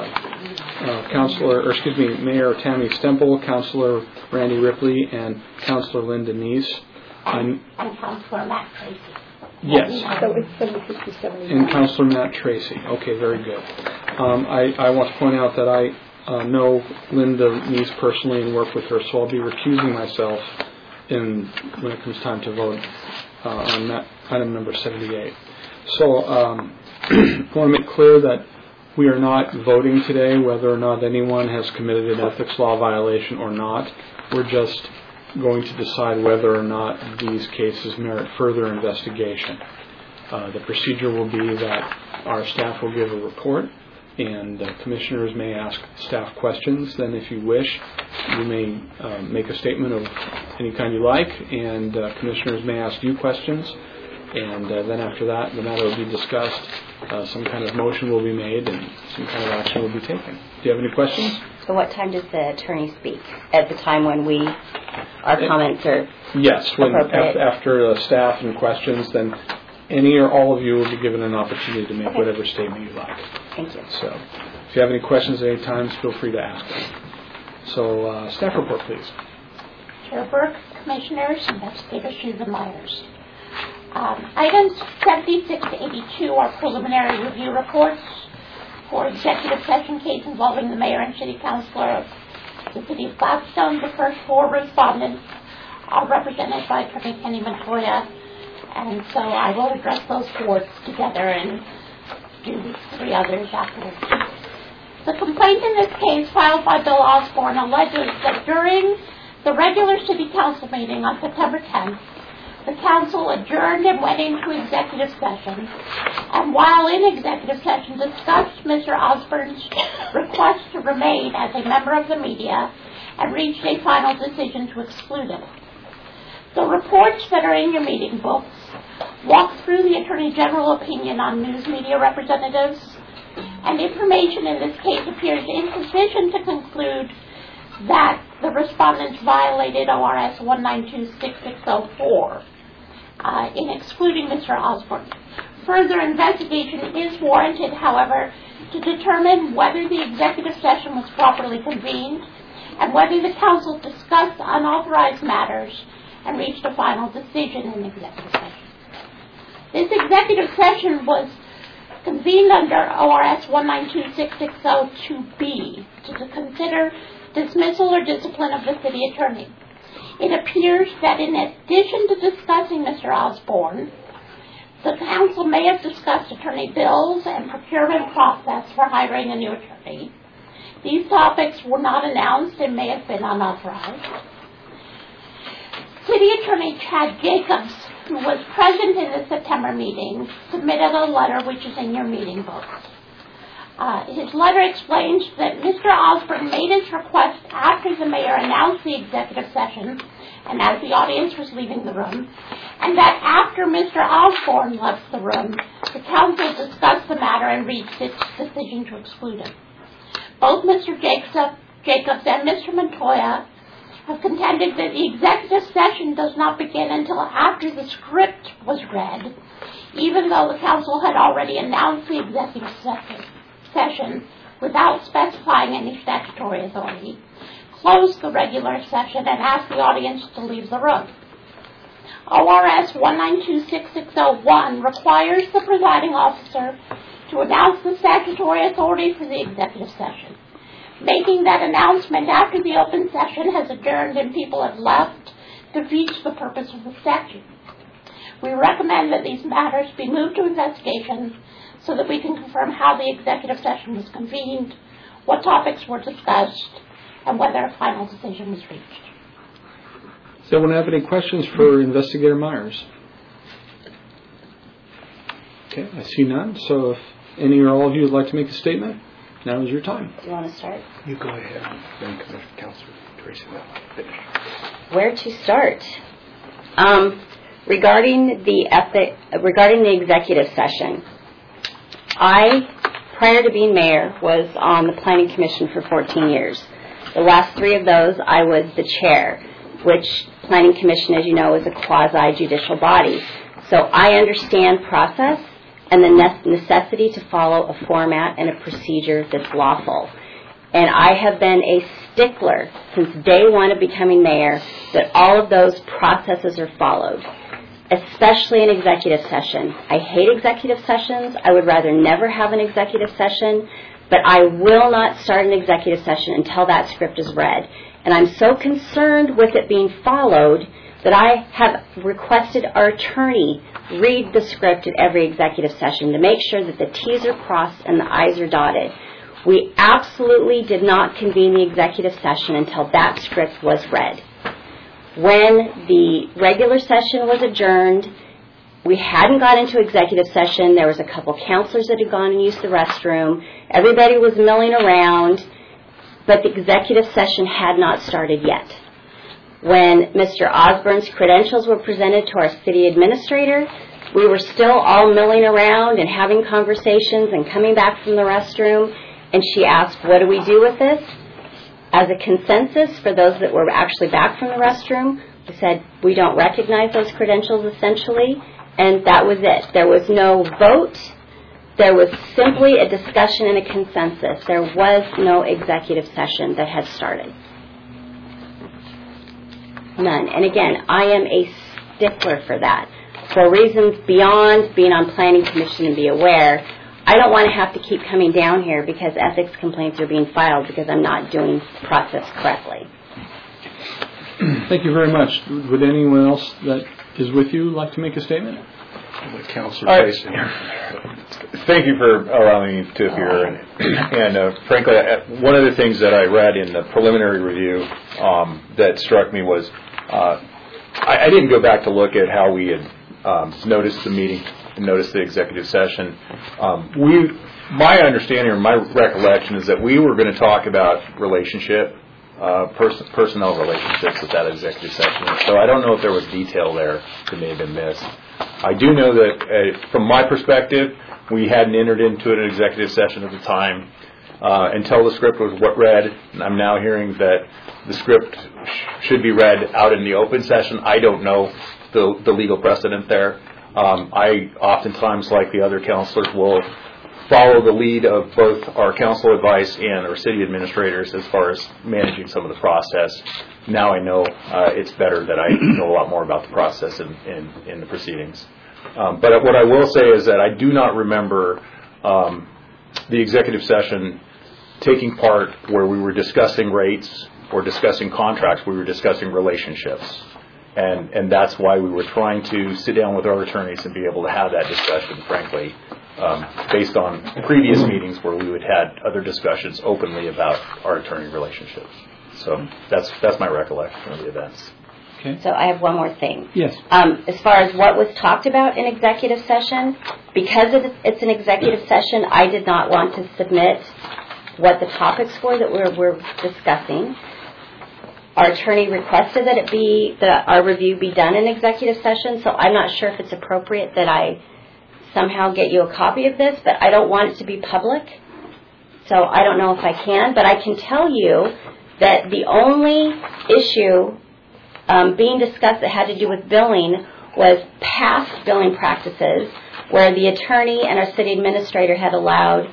Mayor Tammy Stemple, Councilor Randy Ripley, and Councilor Linda Neese. And Councilor Matt Tracy. Yes. So it's 76 to 79. And Councilor Matt Tracy. Okay, very good. I want to point out that I know Linda Neese personally and work with her, so I'll be recusing myself when it comes time to vote on that item number 78. So I want to make clear that we are not voting today whether or not anyone has committed an ethics law violation or not. We're just going to decide whether or not these cases merit further investigation. The procedure will be that our staff will give a report, and commissioners may ask staff questions. Then, if you wish, you may make a statement of any kind you like, and commissioners may ask you questions. And then after that, the matter will be discussed. Some kind of motion will be made, and some kind of action will be taken. Do you have any questions? So what time does the attorney speak? At the time when our comments are yes, when appropriate? After staff and questions, then any or all of you will be given an opportunity to make whatever statement you like. Thank you. So if you have any questions at any time, feel free to ask them. So staff report, please. Chair Burke, Commissioners, Investigator Susan Myers. Items 76 to 82 are preliminary review reports for executive session case involving the mayor and city councilor of the city of Gladstone. The first 4 respondents are represented by Attorney Kenny Montoya, and so I will address those 4 together and do 3 others afterwards. The complaint in this case filed by Bill Osborne alleges that during the regular city council meeting on September 10th, the council adjourned and went into executive session, and while in executive session discussed Mr. Osborne's request to remain as a member of the media and reached a final decision to exclude him. The reports that are in your meeting books walk through the Attorney General opinion on news media representatives, and information in this case appears insufficient to conclude that the respondents violated ORS 1926604 in excluding Mr. Osborne. Further investigation is warranted, however, to determine whether the executive session was properly convened and whether the council discussed unauthorized matters and reached a final decision in executive session. This executive session was convened under ORS 1926602B to consider dismissal or discipline of the city attorney. It appears that in addition to discussing Mr. Osborne, the council may have discussed attorney bills and procurement process for hiring a new attorney. These topics were not announced and may have been unauthorized. City Attorney Chad Jacobs, who was present in the September meeting, submitted a letter which is in your meeting books. His letter explains that Mr. Osborne made his request after the mayor announced the executive session and as the audience was leaving the room, and that after Mr. Osborne left the room, the council discussed the matter and reached its decision to exclude him. Both Mr. Jacobs and Mr. Montoya have contended that the executive session does not begin until after the script was read, even though the council had already announced the executive session without specifying any statutory authority, closed the regular session, and asked the audience to leave the room. ORS 1926601 requires the presiding officer to announce the statutory authority for the executive session. Making that announcement after the open session has adjourned and people have left defeats the purpose of the statute. We recommend that these matters be moved to investigation so that we can confirm how the executive session was convened, what topics were discussed, and whether a final decision was reached. Does anyone have any questions for Investigator Myers? Okay, I see none. So if any or all of you would like to make a statement, now is your time. Do you want to start? You go ahead. Then Councilor Tracy will finish. Where to start? Regarding the executive session, I, prior to being mayor, was on the Planning Commission for 14 years. The last 3 of those, I was the chair, which Planning Commission, as you know, is a quasi-judicial body. So I understand process and the necessity to follow a format and a procedure that's lawful. And I have been a stickler since day one of becoming mayor that all of those processes are followed, especially in executive session. I hate executive sessions. I would rather never have an executive session, but I will not start an executive session until that script is read. And I'm so concerned with it being followed that I have requested our attorney read the script at every executive session to make sure that the T's are crossed and the I's are dotted. We absolutely did not convene the executive session until that script was read. When the regular session was adjourned, we hadn't got into executive session. There was a couple counselors that had gone and used the restroom. Everybody was milling around, but the executive session had not started yet. When Mr. Osborne's credentials were presented to our city administrator, we were still all milling around and having conversations and coming back from the restroom, and she asked, what do we do with this? As a consensus, for those that were actually back from the restroom, we said, we don't recognize those credentials essentially, and that was it. There was no vote. There was simply a discussion and a consensus. There was no executive session that had started. None. And again, I am a stickler for that. For reasons beyond being on Planning Commission and be aware, I don't want to have to keep coming down here because ethics complaints are being filed because I'm not doing the process correctly. Thank you very much. Would anyone else that is with you like to make a statement? Councilor Tyson. Thank you for allowing me to appear. And frankly, one of the things that I read in the preliminary review that struck me was I didn't go back to look at how we had noticed the meeting and noticed the executive session. My understanding or my recollection is that we were going to talk about personnel relationships at that executive session. So I don't know if there was detail there that may have been missed. I do know that from my perspective, we hadn't entered into an executive session at the time until the script was read. And I'm now hearing that the script should be read out in the open session. I don't know the legal precedent there. I oftentimes, like the other counselors, will follow the lead of both our council advice and our city administrators as far as managing some of the process. Now I know it's better that I know a lot more about the process in the proceedings. But what I will say is that I do not remember the executive session taking part where we were discussing rates or discussing contracts. We were discussing relationships. And that's why we were trying to sit down with our attorneys and be able to have that discussion, frankly, based on previous meetings where we had had other discussions openly about our attorney relationships. So that's my recollection of the events. Okay. So I have one more thing. Yes. As far as what was talked about in executive session, because it's an executive session, I did not want to submit what the topics were that we're discussing. Our attorney requested that our review be done in executive session, so I'm not sure if it's appropriate that I somehow get you a copy of this, but I don't want it to be public, so I don't know if I can, but I can tell you that the only issue being discussed that had to do with billing was past billing practices where the attorney and our city administrator had allowed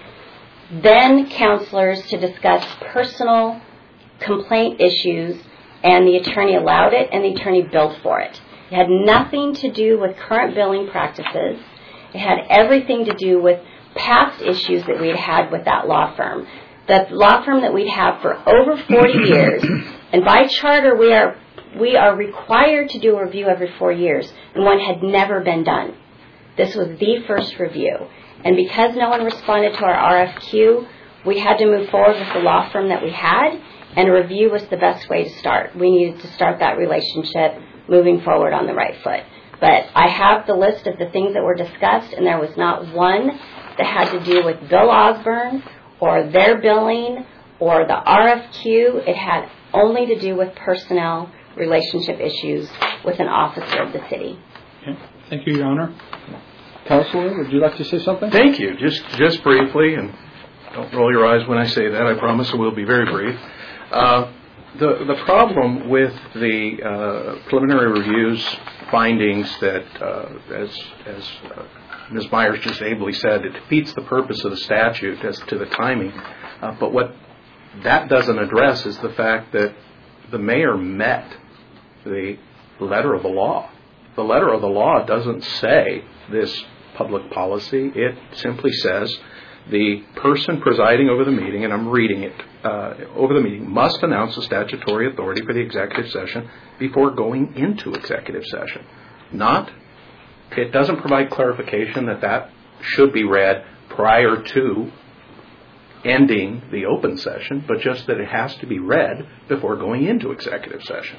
then counselors to discuss personal complaint issues, and the attorney allowed it and the attorney billed for it. It had nothing to do with current billing practices. It had everything to do with past issues that we'd had with that law firm. The law firm that we'd had for over 40 years, and by charter we are required to do a review every 4 years, and one had never been done. This was the first review. And because no one responded to our RFQ, we had to move forward with the law firm that we had, and a review was the best way to start. We needed to start that relationship moving forward on the right foot. But I have the list of the things that were discussed, and there was not one that had to do with Bill Osborne or their billing or the RFQ. It had only to do with personnel relationship issues with an officer of the city. Okay. Thank you, Your Honor. Counselor, would you like to say something? Thank you. Just briefly, and don't roll your eyes when I say that. I promise I will be very brief. The problem with the preliminary review's findings that, as Ms. Myers just ably said, it defeats the purpose of the statute as to the timing. But what that doesn't address is the fact that the mayor met the letter of the law. The letter of the law doesn't say this public policy. It simply says the person presiding over the meeting, and I'm reading it, over the meeting, must announce the statutory authority for the executive session before going into executive session. It doesn't provide clarification that should be read prior to ending the open session, but just that it has to be read before going into executive session.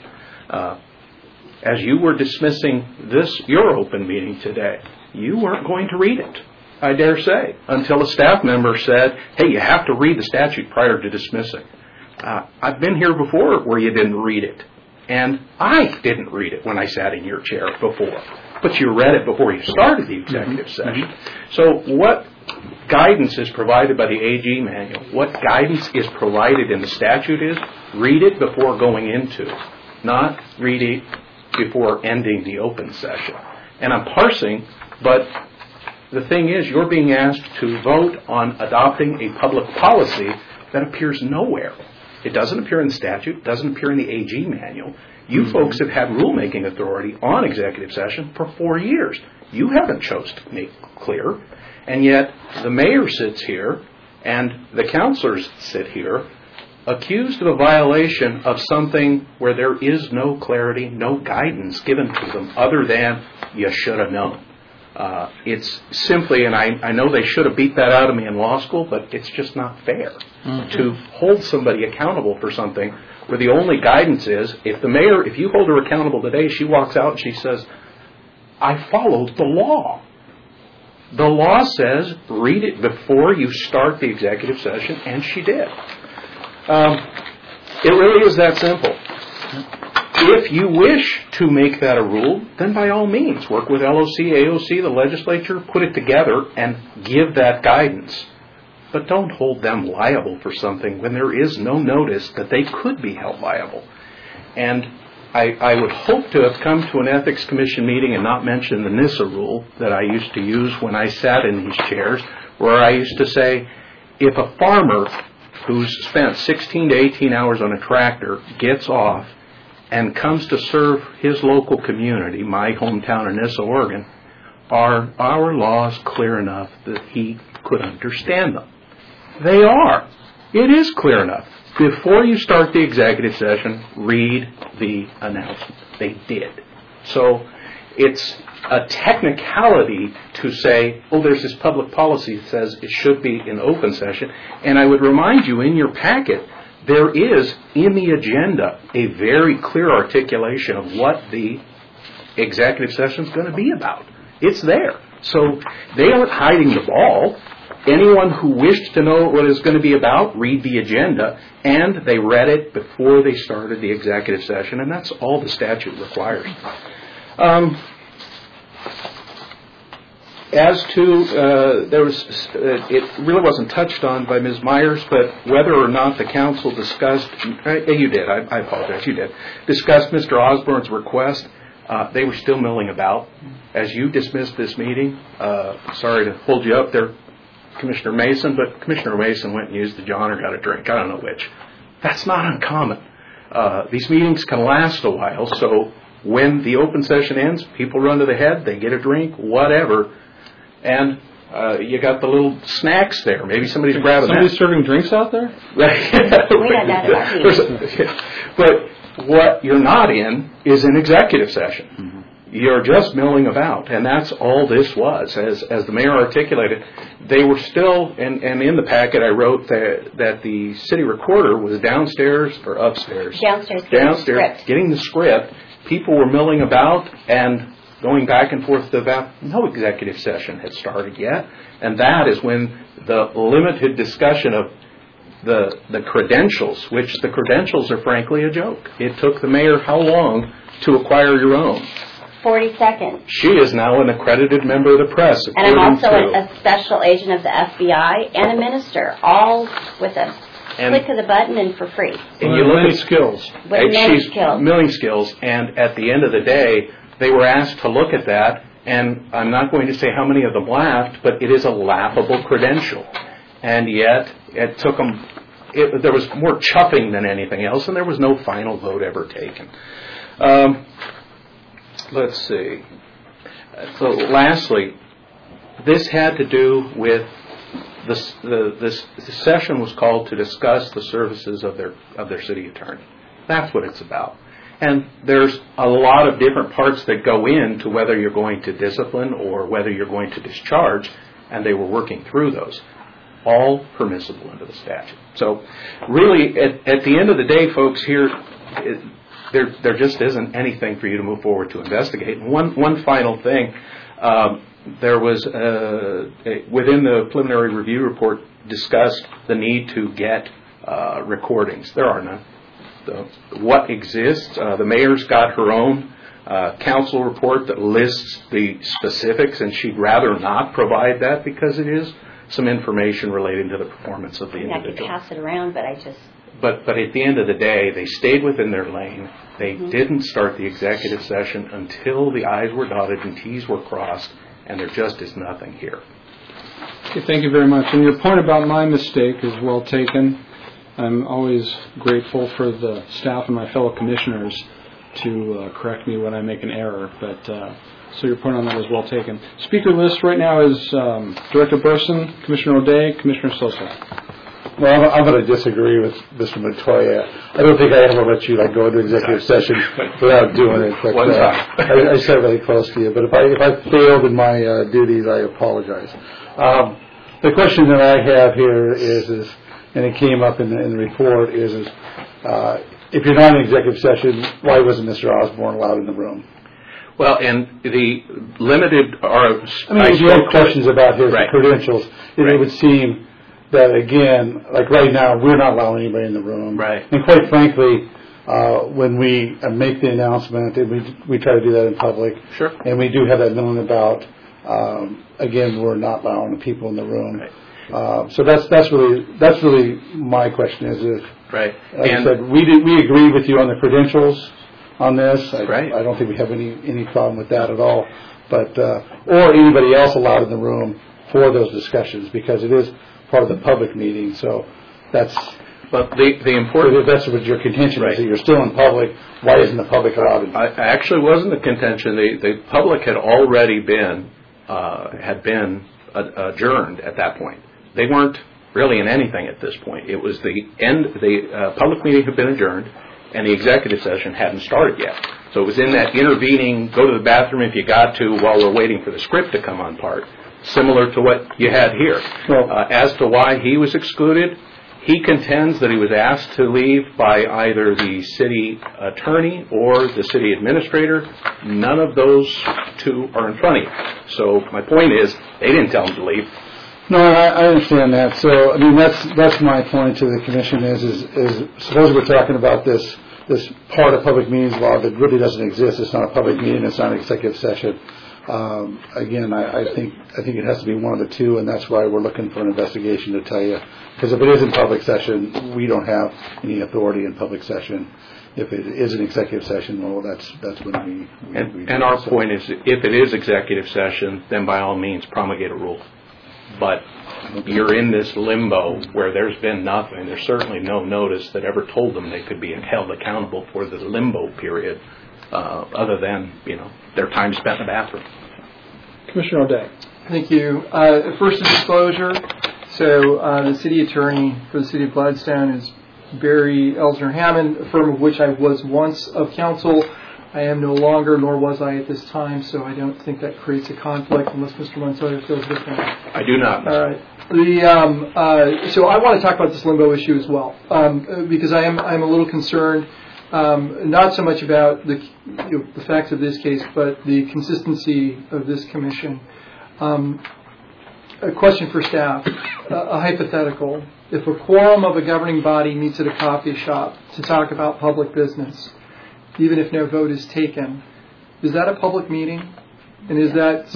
As you were dismissing your open meeting today, you weren't going to read it, I dare say, until a staff member said, hey, you have to read the statute prior to dismissing. I've been here before where you didn't read it, and I didn't read it when I sat in your chair before, but you read it before you started the executive session. So what guidance is provided by the AG manual, what guidance is provided in the statute is read it before going into, not read it before ending the open session. And I'm parsing, but the thing is, you're being asked to vote on adopting a public policy that appears nowhere. It doesn't appear in the statute, it doesn't appear in the AG manual. You folks have had rulemaking authority on executive session for 4 years. You haven't chosen to make clear, and yet the mayor sits here and the councilors sit here accused of a violation of something where there is no clarity, no guidance given to them other than you should have known. It's simply, and I know they should have beat that out of me in law school, but it's just not fair to hold somebody accountable for something where the only guidance is, if you hold her accountable today, she walks out and she says, I followed the law. The law says read it before you start the executive session, and she did. It really is that simple. If you wish to make that a rule, then by all means, work with LOC, AOC, the legislature, put it together and give that guidance. But don't hold them liable for something when there is no notice that they could be held liable. And I would hope to have come to an ethics commission meeting and not mention the NISA rule that I used to use when I sat in these chairs, where I used to say, if a farmer who's spent 16 to 18 hours on a tractor gets off and comes to serve his local community, my hometown in Nissa, Oregon, are our laws clear enough that he could understand them? They are. It is clear enough. Before you start the executive session, read the announcement. They did. So it's a technicality to say, oh, there's this public policy that says it should be in open session. And I would remind you, in your packet, there is, in the agenda, a very clear articulation of what the executive session is going to be about. It's there. So they aren't hiding the ball. Anyone who wished to know what it's going to be about, read the agenda, and they read it before they started the executive session, and that's all the statute requires. As to, it really wasn't touched on by Ms. Myers, but whether or not the council discussed, you did, I apologize, you did, discussed Mr. Osborne's request. They were still milling about. As you dismissed this meeting, sorry to hold you up there, Commissioner Mason, but Commissioner Mason went and used the John or got a drink. I don't know which. That's not uncommon. These meetings can last a while, so when the open session ends, people run to the head, they get a drink, whatever, and you got the little snacks there. Maybe somebody's grabbing Somebody's serving drinks out there? But what you're not in is an executive session. Mm-hmm. You're just milling about, and that's all this was. As the mayor articulated, they were still, and in the packet I wrote that the city recorder was downstairs or upstairs? Downstairs, getting the script. People were milling about and going back and forth about no executive session had started yet, and that is when the limited discussion of the credentials, which the credentials are frankly a joke. It took the mayor how long to acquire your own? 40 seconds. She is now an accredited member of the press. And I'm also a special agent of the FBI and a minister, all with us. click of the button and for free. And you look at skills. With many skills. Milling skills. And at the end of the day, they were asked to look at that. And I'm not going to say how many of them laughed, but it is a laughable credential. And yet, it took them, there was more chuffing than anything else, and there was no final vote ever taken. Let's see. So lastly, this had to do with the session was called to discuss the services of their city attorney. That's what it's about. And there's a lot of different parts that go into whether you're going to discipline or whether you're going to discharge, and they were working through those. All permissible under the statute. So really, at the end of the day, folks, here, there just isn't anything for you to move forward to investigate. And one final thing, there was, within the preliminary review report, discussed the need to get recordings. There are none. What exists, the mayor's got her own council report that lists the specifics, and she'd rather not provide that because it is some information relating to the performance of the individual. I could pass it around, but I just... But at the end of the day, they stayed within their lane. They didn't start the executive session until the I's were dotted and T's were crossed, and there just is nothing here. Okay, thank you very much. And your point about my mistake is well taken. I'm always grateful for the staff and my fellow commissioners to correct me when I make an error. But so your point on that is well taken. Speaker list right now is Director Burson, Commissioner O'Day, Commissioner Sosa. Well, I'm going to disagree with Mr. Montoya. I don't think I ever let you go into executive session without doing it. But I sat really close to you. But if I failed in my duties, I apologize. The question that I have here is and it came up in the report, is if you're not in executive session, why wasn't Mr. Osborne allowed in the room? Well, and the limited are... if you have questions about his credentials, it would seem that, again, like right now, we're not allowing anybody in the room. Right. And quite frankly, when we make the announcement, we try to do that in public. Sure. And we do have that known about, again, we're not allowing the people in the room. Right. So that's really my question is if, right. Like I said, we agree with you on the credentials on this. Right. I don't think we have any problem with that at all. But, or anybody else allowed in the room for those discussions, because it is part of the public meeting, so that's... But the important... If that's what your contention is, that you're still in public, why isn't the public allowed? I actually wasn't the contention. The public had already been adjourned at that point. They weren't really in anything at this point. It was the public meeting had been adjourned, and the executive session hadn't started yet. So it was in that intervening, go to the bathroom if you got to while we're waiting for the script to come on part. Similar to what you had here. As to why he was excluded, he contends that he was asked to leave by either the city attorney or the city administrator. None of those two are in front of you. So my point is, they didn't tell him to leave. No, I understand that. So, I mean, that's my point to the commission is suppose we're talking about this part of public meetings law that really doesn't exist. It's not a public meeting. It's not an executive session. Again, I think it has to be one of the two, and that's why we're looking for an investigation to tell you. Because if it is in public session, we don't have any authority in public session. If it is an executive session, well, that's when we and our point is, if it is executive session, then by all means promulgate a rule. But you're in this limbo where there's been nothing. There's certainly no notice that ever told them they could be held accountable for the limbo period, other than their time spent in the bathroom. Commissioner O'Day. Thank you. First, a disclosure. So the city attorney for the city of Gladstone is Barry Elsner Hammond, a firm of which I was once of counsel. I am no longer, nor was I at this time, so I don't think that creates a conflict unless Mr. Montoya feels different. I do not. All right. So I want to talk about this limbo issue as well, because I'm a little concerned, not so much about the facts of this case, but the consistency of this commission. A question for staff, a hypothetical. If a quorum of a governing body meets at a coffee shop to talk about public business, even if no vote is taken, is that a public meeting? And is that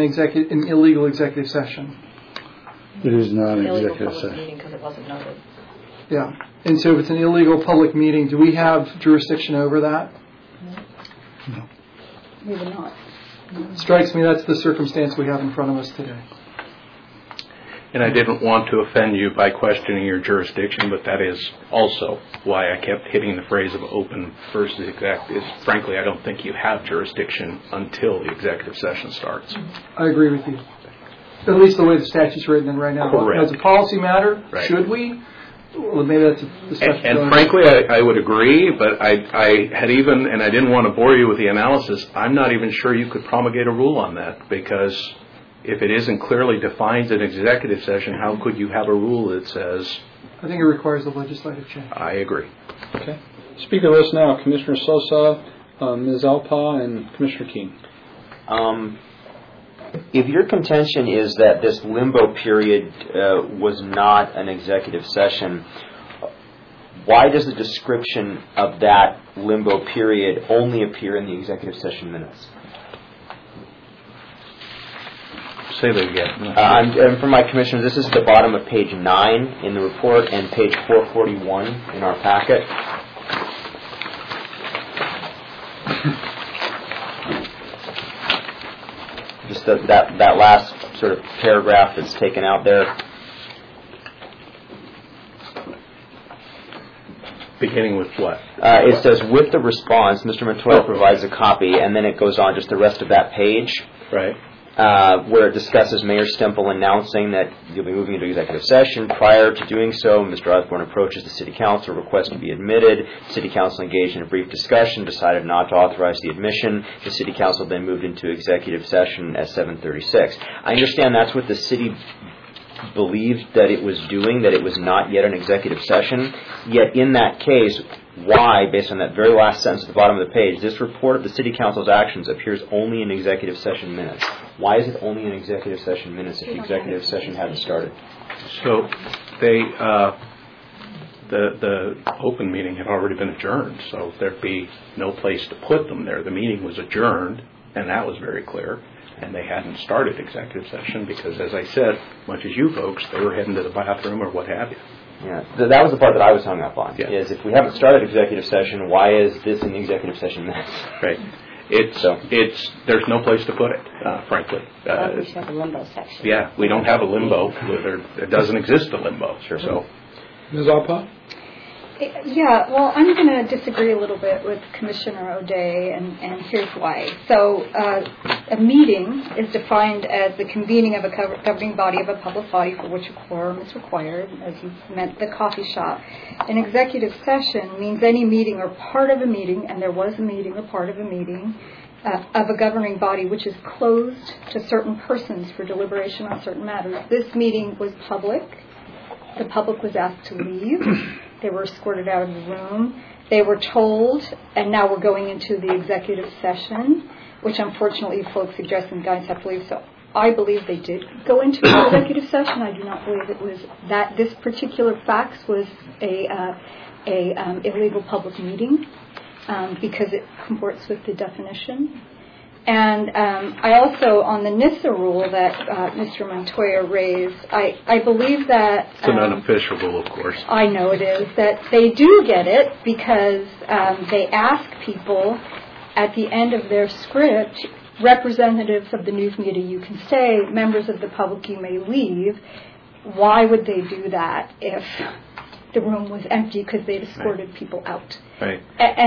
an illegal executive session? It is not an executive session. Meeting because it wasn't noted. Yeah. And so if it's an illegal public meeting, do we have jurisdiction over that? No. We would not. Strikes me that's the circumstance we have in front of us today. And I didn't want to offend you by questioning your jurisdiction, but that is also why I kept hitting the phrase of open versus executive. Frankly, I don't think you have jurisdiction until the executive session starts. I agree with you. At least the way the statute's written in right now. Correct. As a policy matter, right. Should we? Well, maybe that's a discussion. And frankly, I would agree, but I had even, and I didn't want to bore you with the analysis, I'm not even sure you could promulgate a rule on that, because if it isn't clearly defined in executive session, how could you have a rule that says... I think it requires a legislative change. I agree. Okay. Speaker list now, Commissioner Sosa, Ms. Alpa, and Commissioner King. If your contention is that this limbo period was not an executive session, why does the description of that limbo period only appear in the executive session minutes? Say that again. And for my commissioners, this is the bottom of page 9 in the report and page 441 in our packet. Just that last sort of paragraph that's taken out there. Beginning with what? It says, with the response, Mr. Montoya provides a copy, and then it goes on just the rest of that page. Right. Where it discusses Mayor Stemple announcing that you'll be moving into executive session. Prior to doing so, Mr. Osborne approaches the City Council, requests to be admitted. City Council engaged in a brief discussion, decided not to authorize the admission. The City Council then moved into executive session at 7:36. I understand that's what the city believed that it was doing, that it was not yet an executive session. Yet in that case, why, based on that very last sentence at the bottom of the page, this report of the City Council's actions appears only in executive session minutes? Why is it only in executive session minutes if the executive session hadn't started? So the open meeting had already been adjourned, so there'd be no place to put them there. The meeting was adjourned, and that was very clear. And they hadn't started executive session because, as I said, much as you folks, they were heading to the bathroom or what have you. Yeah, that was the part that I was hung up on. Yeah. Is if we haven't started executive session, why is this in the executive session minutes? Right. There's no place to put it, frankly. We should have a limbo section. Yeah, we don't have a limbo. There doesn't exist a limbo. Sure. So, Ms. Alpa? Yeah, well, I'm going to disagree a little bit with Commissioner O'Day, and here's why. So, a meeting is defined as the convening of a governing body of a public body for which a quorum is required, as you meant the coffee shop. An executive session means any meeting or part of a meeting, and there was a meeting or part of a meeting, of a governing body which is closed to certain persons for deliberation on certain matters. This meeting was public. The public was asked to leave. They were escorted out of the room. They were told, and now we're going into the executive session, which unfortunately folks suggest and guys have to leave. So I believe they did go into an executive session. I do not believe it was that this particular fax was a illegal public meeting because it comports with the definition. And I also, on the NISA rule that Mr. Montoya raised, I believe that... It's an unofficial rule, of course. I know it is, that they do get it because they ask people at the end of their script, representatives of the news media, you can stay, members of the public, you may leave. Why would they do that if the room was empty because they'd escorted people out? Right.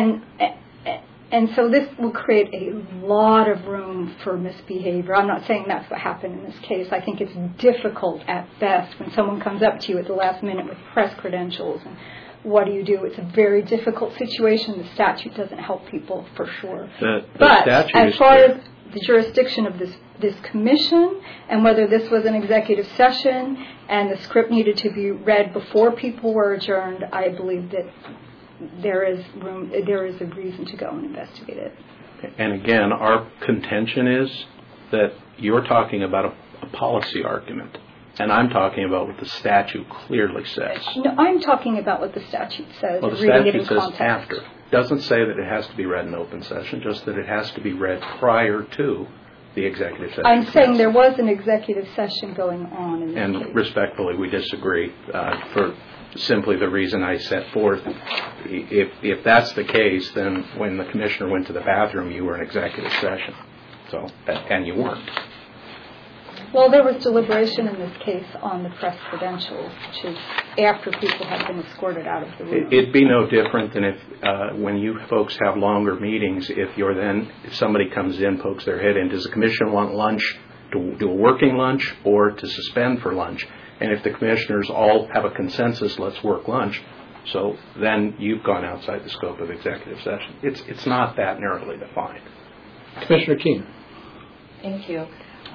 And so this will create a lot of room for misbehavior. I'm not saying that's what happened in this case. I think it's difficult at best when someone comes up to you at the last minute with press credentials. And what do you do? It's a very difficult situation. The statute doesn't help people for sure. But as far as the jurisdiction of this commission and whether this was an executive session and the script needed to be read before people were adjourned, I believe that there is a reason to go and investigate it. And again, our contention is that you're talking about a policy argument, and I'm talking about what the statute clearly says. No, I'm talking about what the statute says. Well, the statute says after. It doesn't say that it has to be read in open session, just that it has to be read prior to the executive session. I'm saying there was an executive session going on in this case. And respectfully, we disagree. For simply the reason I set forth. If that's the case, then when the commissioner went to the bathroom, you were in executive session. So, and you weren't. Well, there was deliberation in this case on the press credentials, which is after people have been escorted out of the room. It'd be no different than if when you folks have longer meetings, if somebody comes in, pokes their head in, does the commission want lunch, to do a working lunch, or to suspend for lunch? And if the commissioners all have a consensus, let's work lunch, so then you've gone outside the scope of executive session. It's not that narrowly defined. Commissioner Keene. Thank you.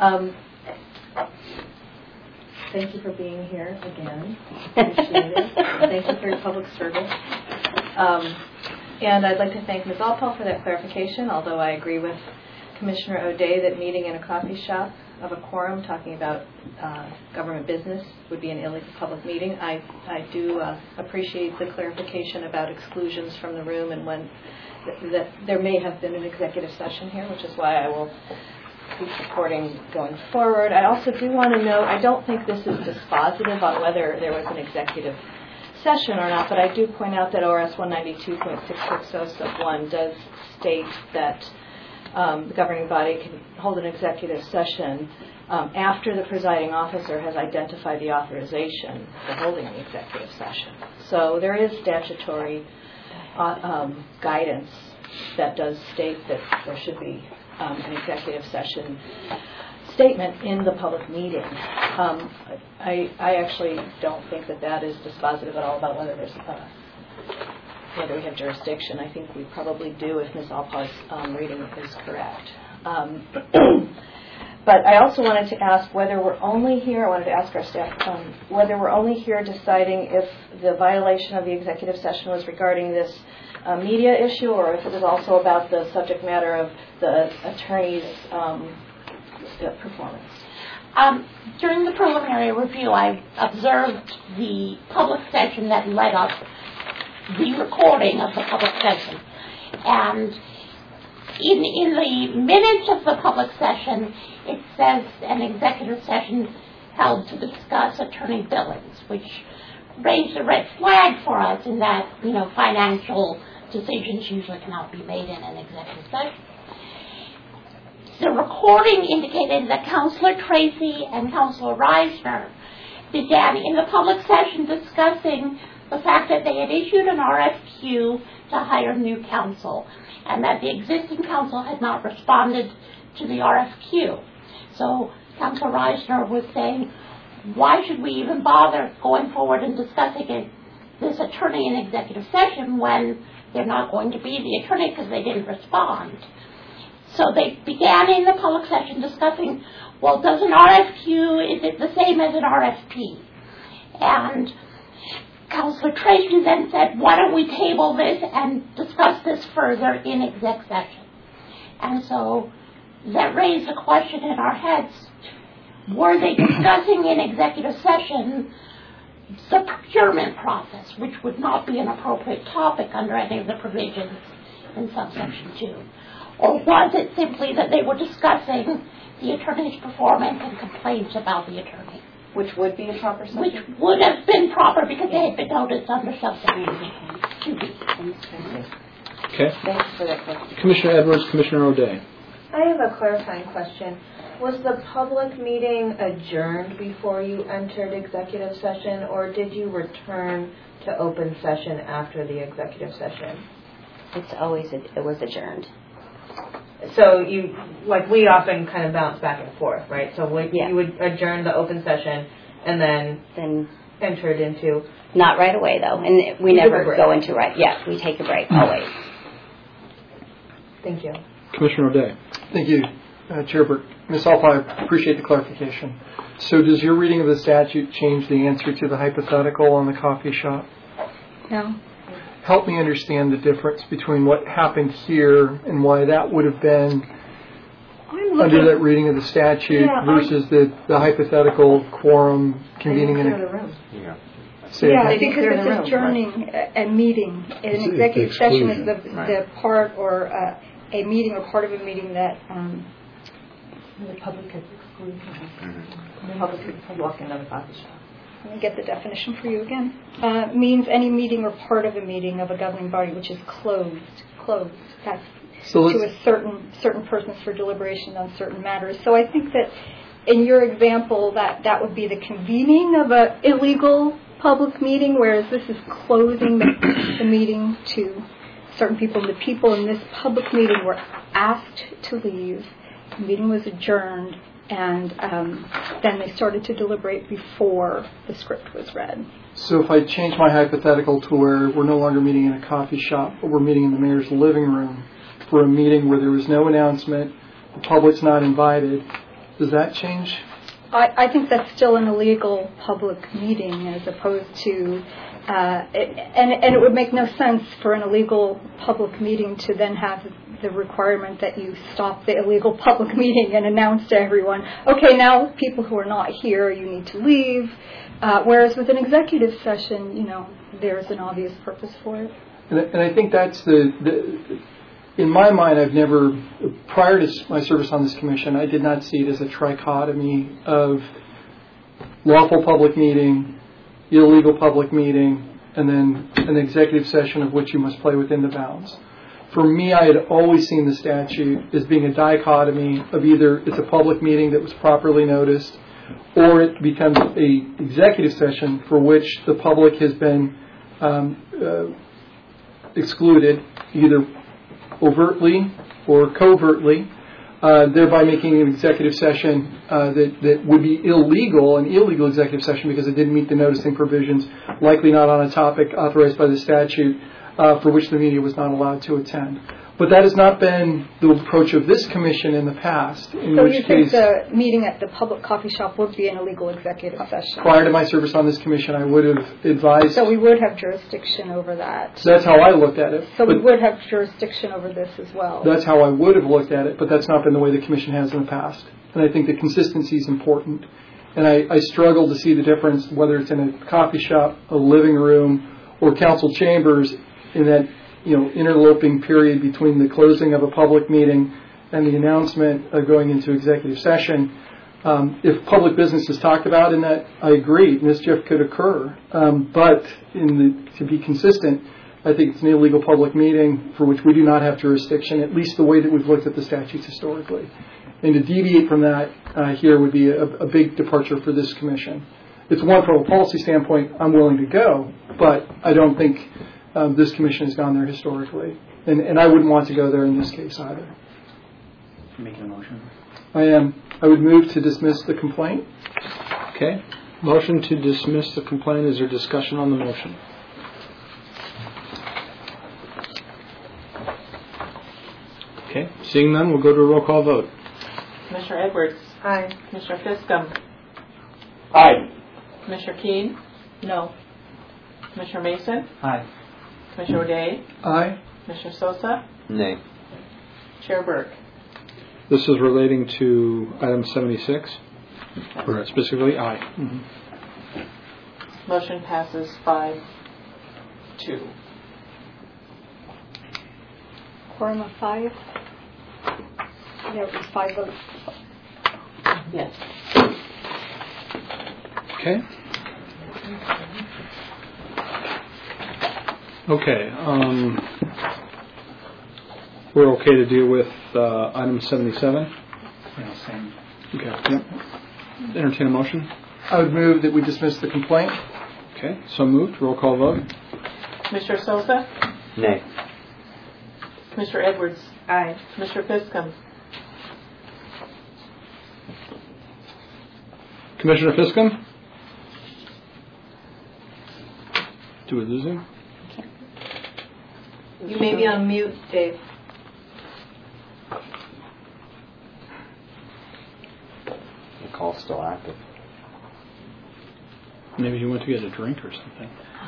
Thank you for being here again. Appreciate it. Thank you for your public service. And I'd like to thank Ms. Alpal for that clarification, although I agree with Commissioner O'Day that meeting in a coffee shop of a quorum talking about government business would be an illegal public meeting. I do appreciate the clarification about exclusions from the room and when that there may have been an executive session here, which is why I will be supporting going forward. I also do want to note, I don't think this is dispositive on whether there was an executive session or not, but I do point out that ORS 192.660 sub 1 does state that the governing body can hold an executive session after the presiding officer has identified the authorization for holding the executive session. So there is statutory guidance that does state that there should be an executive session statement in the public meeting. I actually don't think that is dispositive at all about whether we have jurisdiction. I think we probably do if Ms. Alpal's reading is correct. But I also wanted to ask whether we're only here, I wanted to ask our staff, whether we're only here deciding if the violation of the executive session was regarding this media issue, or if it was also about the subject matter of the attorney's performance. During the preliminary review, I observed the public session that led up the recording of the public session. And in the minutes of the public session, it says an executive session held to discuss attorney billings, which raised a red flag for us in that, financial decisions usually cannot be made in an executive session. The recording indicated that Councilor Tracy and Councilor Reisner began in the public session discussing the fact that they had issued an RFQ to hire new counsel and that the existing counsel had not responded to the RFQ. So Councilor Reisner was saying, why should we even bother going forward and discussing this attorney in executive session when they're not going to be the attorney because they didn't respond? So they began in the public session discussing, well, does an RFQ, is it the same as an RFP? And Councilor Tracy then said, why don't we table this and discuss this further in exec session? And so that raised a question in our heads. Were they discussing in executive session the procurement process, which would not be an appropriate topic under any of the provisions in subsection 2? Or was it simply that they were discussing the attorney's performance and complaints about the attorney? Which would be a proper subject? Which would have been proper because they had been noticed under subsection 2B. Okay. Thanks for that question. Commissioner Edwards, Commissioner O'Day. I have a clarifying question. Was the public meeting adjourned before you entered executive session, or did you return to open session after the executive session? It was adjourned. So we often kind of bounce back and forth, right? So you would adjourn the open session and then entered into... Not right away, though. And we never go into Yes, we take a break, always. Thank you. Commissioner O'Day. Thank you, Chair Burke. Ms. Alpha, I appreciate the clarification. So does your reading of the statute change the answer to the hypothetical on the coffee shop? No. Help me understand the difference between what happened here and why that would have been under that reading of the statute versus the hypothetical quorum convening in a room. Because it's adjourning a meeting. An executive session is the part or a meeting or part of a meeting that the public is excluded. The public could walk into the coffee shop. let me get the definition for you again, means any meeting or part of a meeting of a governing body which is closed. That's to a certain persons for deliberation on certain matters. So I think that in your example, that would be the convening of an illegal public meeting, whereas this is closing the meeting to certain people. The people in this public meeting were asked to leave. The meeting was adjourned, and then they started to deliberate before the script was read. So if I change my hypothetical to where we're no longer meeting in a coffee shop, but we're meeting in the mayor's living room for a meeting where there was no announcement, the public's not invited, does that change? I think that's still an illegal public meeting as opposed to, and it would make no sense for an illegal public meeting to then have the requirement that you stop the illegal public meeting and announce to everyone, okay, now people who are not here, you need to leave. Whereas with an executive session, there's an obvious purpose for it. And I think that's in my mind, I've never, prior to my service on this commission, I did not see it as a trichotomy of lawful public meeting, illegal public meeting, and then an executive session of which you must play within the bounds. For me, I had always seen the statute as being a dichotomy of either it's a public meeting that was properly noticed, or it becomes an executive session for which the public has been excluded, either overtly or covertly, thereby making an executive session that would be illegal, an illegal executive session because it didn't meet the noticing provisions, likely not on a topic authorized by the statute for which the media was not allowed to attend. But that has not been the approach of this commission in the past. So you think the meeting at the public coffee shop would be an illegal executive session? Prior to my service on this commission, I would have advised. So we would have jurisdiction over that. So that's how I looked at it. So we would have jurisdiction over this as well. That's how I would have looked at it, but that's not been the way the commission has in the past. And I think the consistency is important. And I struggle to see the difference, whether it's in a coffee shop, a living room, or council chambers, in that interloping period between the closing of a public meeting and the announcement of going into executive session. If public business is talked about in that, I agree, mischief could occur. But to be consistent, I think it's an illegal public meeting for which we do not have jurisdiction, at least the way that we've looked at the statutes historically. And to deviate from that here would be a big departure for this commission. It's one from a policy standpoint I'm willing to go, but I don't think this commission has gone there historically. And I wouldn't want to go there in this case either. Making a motion? I am. I would move to dismiss the complaint. Okay. Motion to dismiss the complaint. Is there discussion on the motion? Okay. Seeing none, we'll go to a roll call vote. Commissioner Edwards? Aye. Commissioner Fiscum? Aye. Commissioner Keene? No. Commissioner Mason? Aye. Commissioner O'Day? Aye. Commissioner Sosa? Nay. Chair Burke? This is relating to item 76? Or specifically, aye. Mm-hmm. Motion passes 5-2. Quorum of 5? There was 5 votes. Yes. Okay. Okay. We're okay to deal with item 77? Yeah, same. Okay. Yep. Entertain a motion. I would move that we dismiss the complaint. Okay. So moved. Roll call vote. Commissioner Sosa? Nay. Commissioner Edwards? Aye. Commissioner Fiscum? Commissioner Fiscum? Do we lose him? You may be on mute, Dave. The call's still active. Maybe he went to get a drink or something.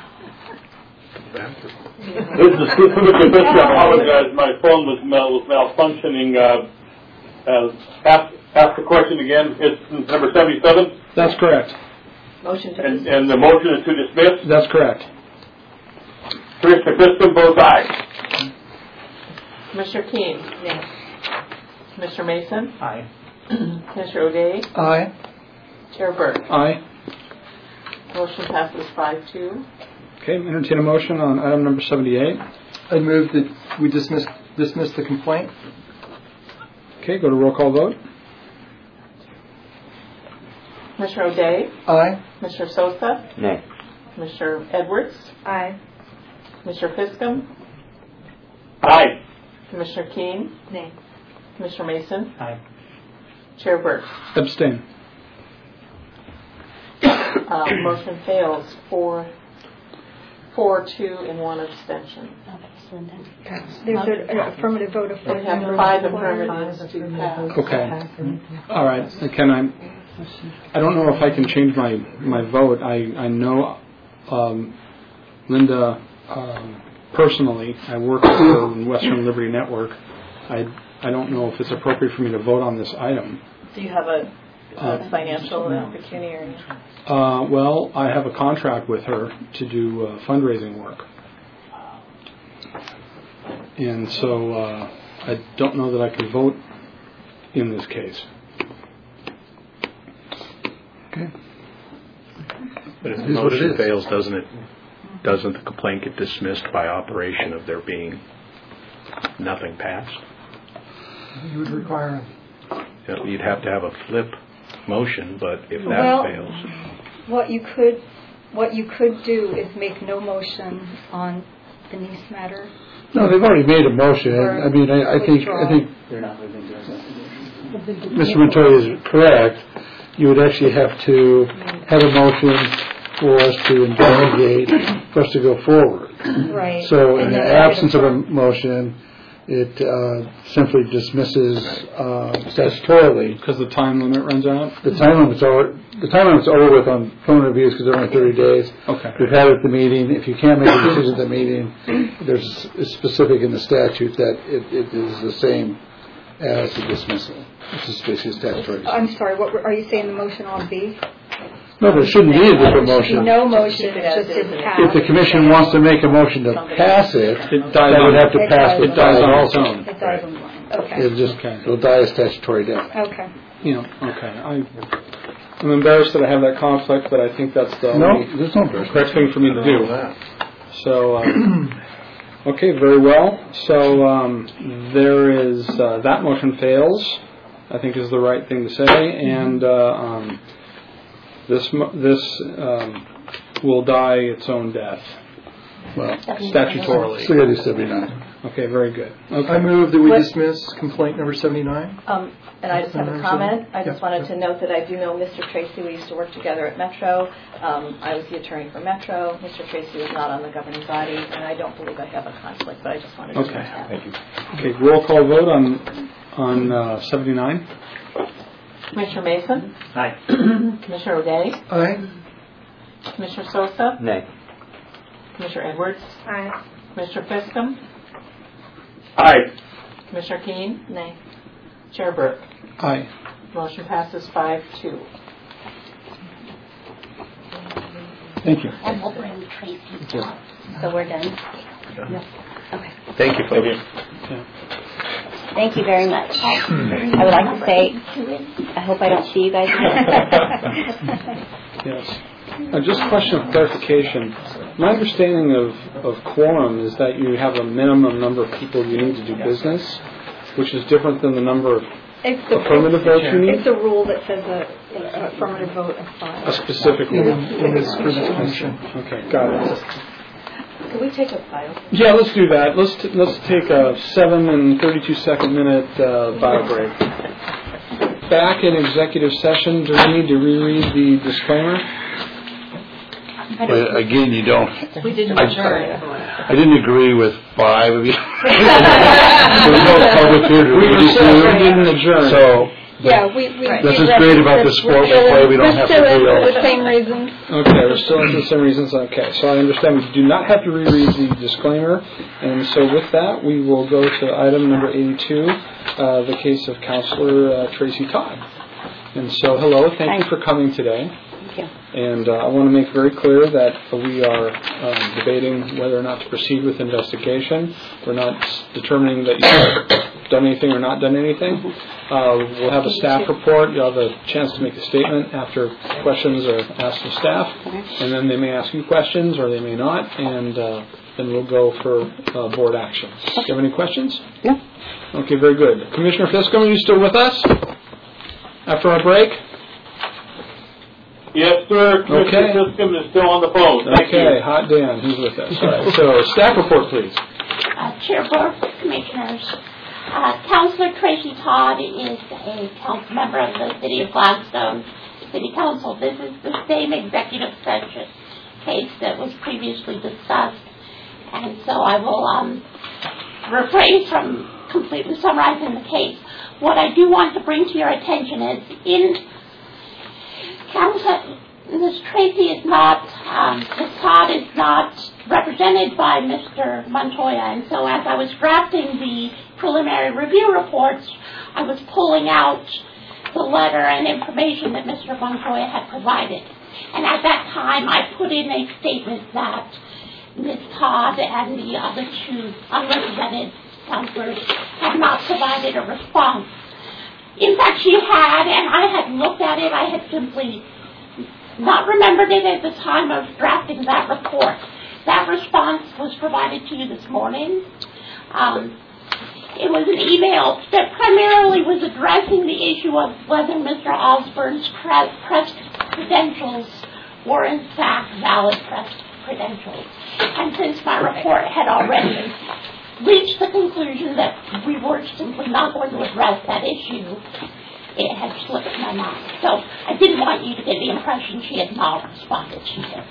This is Mr. Bishop. I apologize. My phone was malfunctioning. Ask the question again. It's number 77? That's correct. Motion to dismiss. And the motion is to dismiss? That's correct. Commissioner Fiscum votes aye. Commissioner Keene? Yes. Commissioner Mason? Aye. Commissioner O'Day? Aye. Chair Burke? Aye. Motion passes 5-2. Okay, entertain a motion on item number 78. I move that we dismiss the complaint. Okay, go to roll call vote. Commissioner O'Day? Aye. Commissioner Sosa? Nay. Commissioner Edwards? Aye. Commissioner Fiscom? Aye. Commissioner Keane? Nay. Commissioner Mason? Aye. Chair Burke? Abstain. Motion fails 4-2 and 1 abstention. There's an affirmative vote of We have 5 affirmatives to pass. Okay. All right. I don't know if I can change my vote. I know Linda personally. I work with her in Western Liberty Network. I don't know if it's appropriate for me to vote on this item. Do you have a financial and pecuniary? Well, I have a contract with her to do fundraising work. And so I don't know that I could vote in this case. Okay. But if the motion fails, doesn't the complaint get dismissed by operation of there being nothing passed? You would require You'd have to have a flip motion, but if that fails... What you could do is make no motion on the Nice matter. No, they've already made a motion. I mean, I think They're not moving to Mr. Montoya is correct. You would actually have to have a motion for us to investigate, for us to go forward. Right. So in the absence of a motion, it simply dismisses statutorily. Because the time limit runs out? The time limit's over with on phone reviews because they're only 30 days. Okay. We've had it at the meeting. If you can't make a decision at the meeting, it's specific in the statute that it is the same as the dismissal. This is basically statutory. I'm sorry, what are you saying the motion on B? No, there shouldn't be a different motion. No motion, it just didn't pass. If the commission wants to make a motion to pass it, that would have to pass the dies on its own. own. It dies on its own. Okay. It'll die a statutory death. Okay. Okay. I'm embarrassed that I have that conflict, but I think that's the there's no correct thing for me to do. So, okay, very well. So there is that motion fails, I think is the right thing to say, and this will die its own death. Well, statutorily. 79. Okay, very good. Okay. I move that we dismiss complaint number 79. And I just have a comment. I just wanted to note that I do know Mr. Tracy. We used to work together at Metro. I was the attorney for Metro. Mr. Tracy was not on the governing body, and I don't believe I have a conflict, but I just wanted to note that. Thank you. Okay, roll call vote on 79. Commissioner Mason? Aye. Commissioner O'Day? Aye. Commissioner Sosa? Nay. Commissioner Edwards? Aye. Commissioner Fiscom? Aye. Commissioner Keane? Nay. Chair Burke? Aye. Motion passes 5-2. Thank you. And we'll bring Tracy up. So we're done? Yes. Okay. Thank you, folks. Thank you very much. I would like to say, I hope I don't see you guys again. Yes. Just a question of clarification. My understanding of quorum is that you have a minimum number of people you need to do business, which is different than the number of affirmative votes you need? It's a rule that says an affirmative vote of 5. A specific rule. In this motion. Okay, got it. Can we take a bio? Yeah, let's do that. Let's take a 7 and 32-second minute bio break. Back in executive session, do we need to reread the disclaimer? But again, you don't. We didn't adjourn. I didn't agree with 5 of you. There's no public here to We didn't adjourn. So. Yeah, we This is great about the sport we play. We don't have to do for the same reasons. Okay, we're still into the same reasons. Okay, so I understand we do not have to reread the disclaimer. And so with that, we will go to item number 82, the case of Counselor Tracy Todd. And so, hello, thank you for coming today. Thank you. And I want to make very clear that we are debating whether or not to proceed with investigation. We're not determining that you done anything or not done anything. We'll have a staff report. You'll have a chance to make a statement after questions are asked of staff, and then they may ask you questions or they may not, and then we'll go for board action. Do you have any questions? No. Okay, very good. Commissioner Fiscom, are you still with us after our break? Yes, sir. Commissioner Fiscom is still on the phone. Thank you. Hot Dan, who's with us? All right. So, staff report, please. Chair Burke, Commissioners. Councilor Tracy Todd is a council member of the City of Gladstone City Council. This is the same executive session case that was previously discussed, and so I will refrain from completely summarizing the case. What I do want to bring to your attention is in Council, Ms. Tracy is not, Ms. Todd is not represented by Mr. Montoya, and so as I was drafting the preliminary review reports, I was pulling out the letter and information that Mr. Montoya had provided. And at that time, I put in a statement that Ms. Todd and the other two unrepresented counselors had not provided a response. In fact, she had, and I had looked at it. I had simply not remembered it at the time of drafting that report. That response was provided to you this morning. It was an email that primarily was addressing the issue of whether Mr. Osborne's press credentials were in fact valid press credentials. And since my report had already reached the conclusion that we were simply not going to address that issue, it had slipped my mind. So I didn't want you to get the impression she had not responded to it.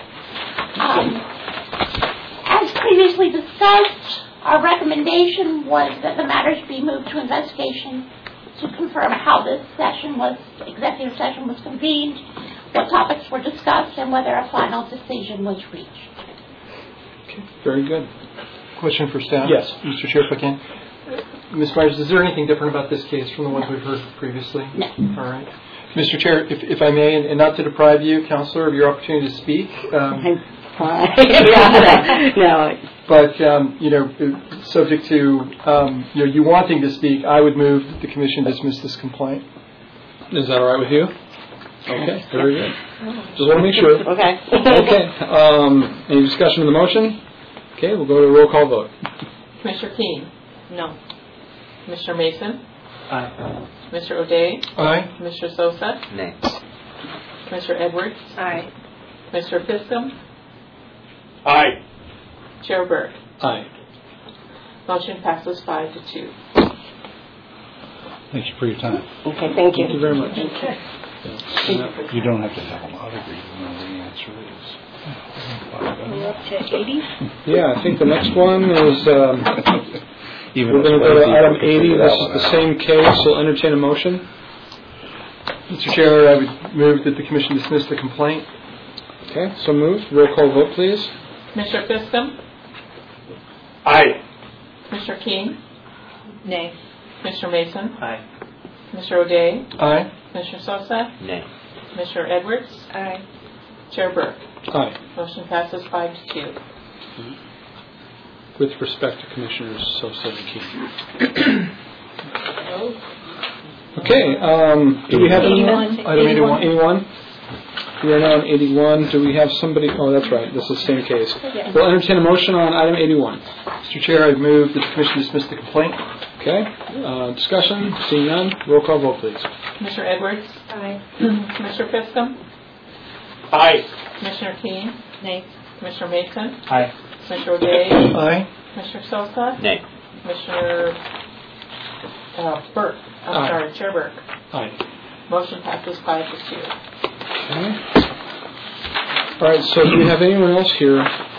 As previously discussed, our recommendation was that the matters be moved to investigation to confirm how this executive session was convened, what topics were discussed, and whether a final decision was reached. Okay, very good. Question for staff? Yes. Mr. Chair, if I can. Ms. Myers, is there anything different about this case from the ones we've heard previously? No. All right. Mr. Chair, if I may, and not to deprive you, Counselor, of your opportunity to speak. No. But, subject to, you wanting to speak, I would move that the Commission dismiss this complaint. Is that all right with you? Okay, very good. Just want to make sure. Okay. Okay. Any discussion of the motion? Okay, we'll go to a roll call vote. Commissioner Keene? No. Commissioner Mason? Aye. Commissioner O'Day? Aye. Commissioner Sosa? Nay. Commissioner Edwards? Aye. Commissioner Fiscom? Aye. Chair Burke? Aye. Motion passes 5-2. Thank you for your time. Okay, thank you. Thank you very much. You don't have to have a lot of reason what the answer is. We're up to 80? Yeah, I think the next one is, Even we're going to go to item 80. This is the same case. We'll entertain a motion. Mr. Chair, I would move that the Commission dismiss the complaint. Okay, so moved. Roll call vote, please. Commissioner Fiscom? Aye. Commissioner Keene? Nay. Commissioner Mason? Aye. Commissioner O'Day? Aye. Commissioner Sosa? Nay. Commissioner Edwards? Aye. Chair Burke? Aye. Motion passes 5-2. With respect to Commissioners Sosa and Keene. Okay, do we have anyone? Item 81. 81? We are now on 81. Do we have somebody? Oh, that's right. This is the same case. Yes. We'll entertain a motion on item 81. Mr. Chair, I move that the Commission dismiss the complaint. Okay. Discussion? Seeing none. Roll call vote, please. Commissioner Edwards? Aye. Commissioner Fiscom? Aye. Commissioner Keene? Nay. Commissioner Mason? Aye. Commissioner O'Day? Aye. Commissioner Sosa? Nay. Commissioner Burke? Aye. Sorry, Chair Burke. Aye. Motion passes 5-2. Okay. All right, so do we have anyone else here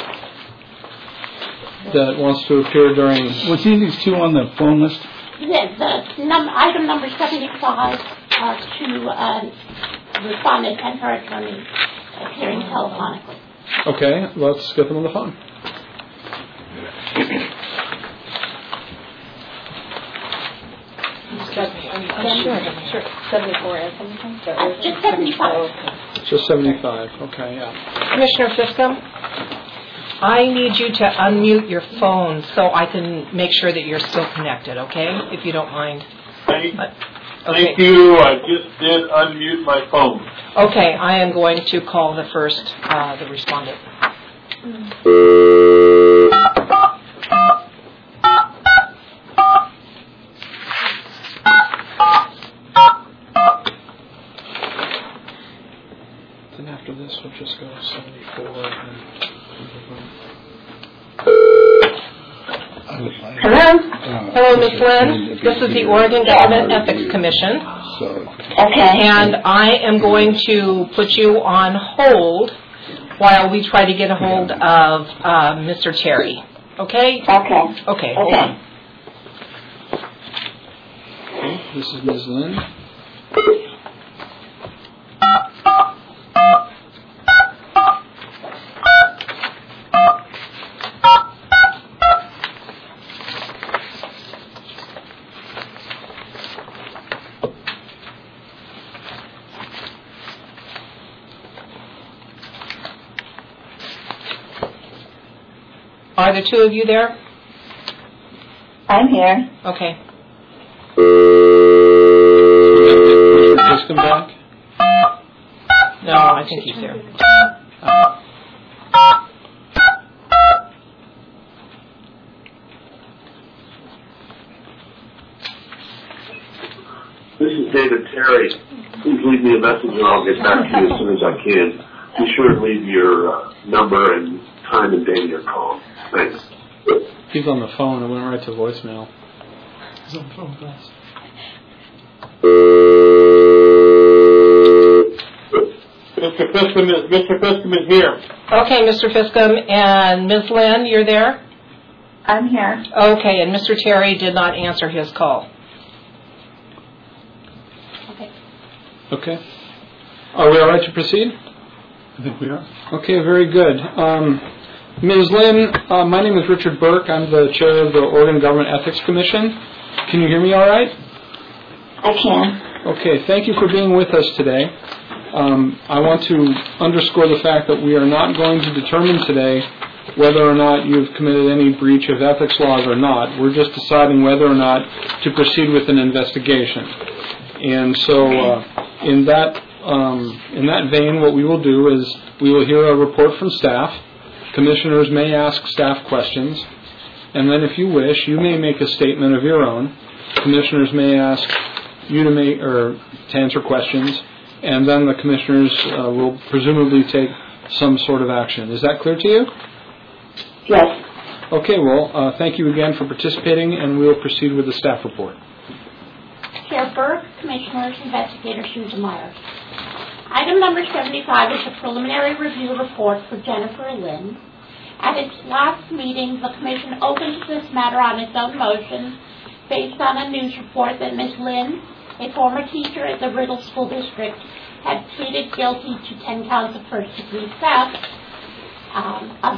that wants to appear during... Was these two on the phone list? Item number 75 are to respondent and her attorney appearing telephonically. Okay, let's get them on the phone. Sure. 74 and something? Just 75. Just 75. Okay, yeah. Commissioner Fiscom? I need you to unmute your phone so I can make sure that you're still connected, okay? If you don't mind. Thank you. I just did unmute my phone. Okay, I am going to call the respondent. Then after this, we'll just go 74 and... Hello? Hello, Ms. Lynn. This is the Oregon Government Ethics Commission. Okay. And I am going to put you on hold while we try to get a hold of Mr. Terry. Okay? Okay. Okay, hold on. Okay, this is Ms. Lynn. Are the two of you there? I'm here. Okay. Just come back? No, I think he's there. This is David Terry. Please leave me a message and I'll get back to you as soon as I can. Be sure to leave your number and time and date of your call. Thanks. He's on the phone. It went right to voicemail. He's on the phone with us. Mr. Fiscum is here. Okay, Mr. Fiscum. And Ms. Lynn, you're there? I'm here. Okay, and Mr. Terry did not answer his call. Okay. Are we all right to proceed? I think we are. Okay, very good. Ms. Lynn, my name is Richard Burke. I'm the chair of the Oregon Government Ethics Commission. Can you hear me all right? I can. Okay, thank you for being with us today. I want to underscore the fact that we are not going to determine today whether or not you've committed any breach of ethics laws or not. We're just deciding whether or not to proceed with an investigation. And so in that vein, what we will do is we will hear a report from staff. Commissioners may ask staff questions, and then if you wish, you may make a statement of your own. Commissioners may ask you to answer questions, and then the commissioners will presumably take some sort of action. Is that clear to you? Yes. Okay, well, thank you again for participating, and we will proceed with the staff report. Chair Burke, Commissioners, Investigator Susan Myers. Item number 75 is a preliminary review report for Jennifer Lynn. At its last meeting, the Commission opened this matter on its own motion based on a news report that Ms. Lynn, a former teacher at the Riddle School District, had pleaded guilty to 10 counts of first-degree theft of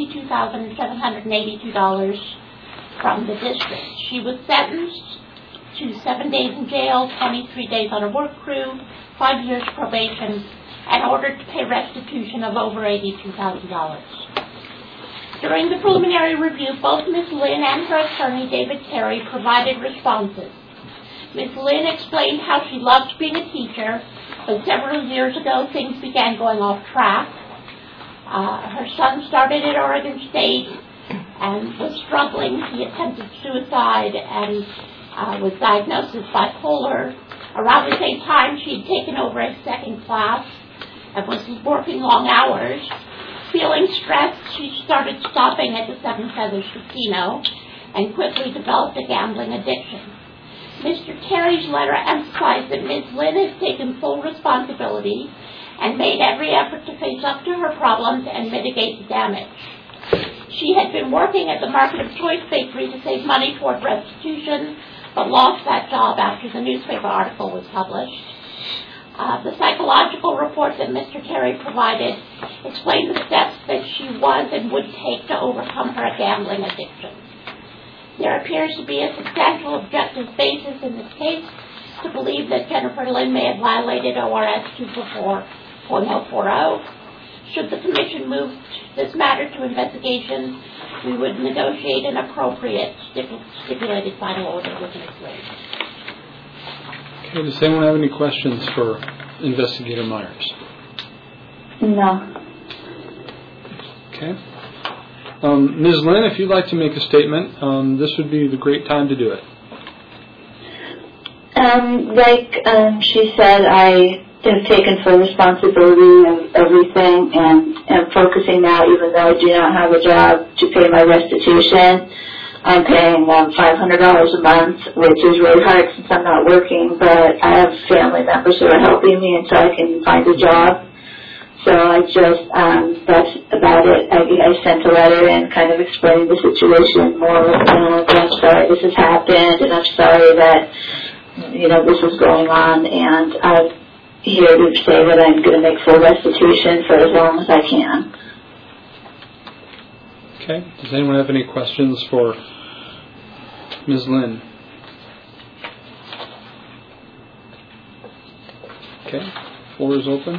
$62,782 from the district. She was sentenced to 7 days in jail, 23 days on a work crew, 5 years probation, and ordered to pay restitution of over $82,000. During the preliminary review, both Ms. Lynn and her attorney, David Terry, provided responses. Ms. Lynn explained how she loved being a teacher, but several years ago things began going off track. Her son started at Oregon State and was struggling. He attempted suicide and was diagnosed as bipolar. Around the same time, she had taken over a second class and was working long hours. Feeling stressed, she started stopping at the Seven Feathers Casino and quickly developed a gambling addiction. Mr. Terry's letter emphasized that Ms. Lynn has taken full responsibility and made every effort to face up to her problems and mitigate the damage. She had been working at the Market of Choice Bakery to save money toward restitution, but lost that job after the newspaper article was published. The psychological report that Mr. Terry provided explained the steps that she was and would take to overcome her gambling addiction. There appears to be a substantial objective basis in this case to believe that Jennifer Lynn may have violated ORS 244.040. should the commission move this matter to investigation, we would negotiate an appropriate stipulated final order with Ms. Lynn. Okay, does anyone have any questions for Investigator Myers? No. Okay. Ms. Lynn, if you'd like to make a statement, this would be the great time to do it. She said, I have taken full responsibility of everything and am focusing now, even though I do not have a job, to pay my restitution. I'm paying $500 a month, which is really hard since I'm not working, but I have family members who are helping me until I can find a job. So I just, that's about it. I sent a letter in kind of explaining the situation more, and I'm sorry this has happened, and I'm sorry that, this is going on, and I'm here to say that I'm going to make full restitution for as long as I can. Okay. Does anyone have any questions for Ms. Lynn? Okay. Floor is open.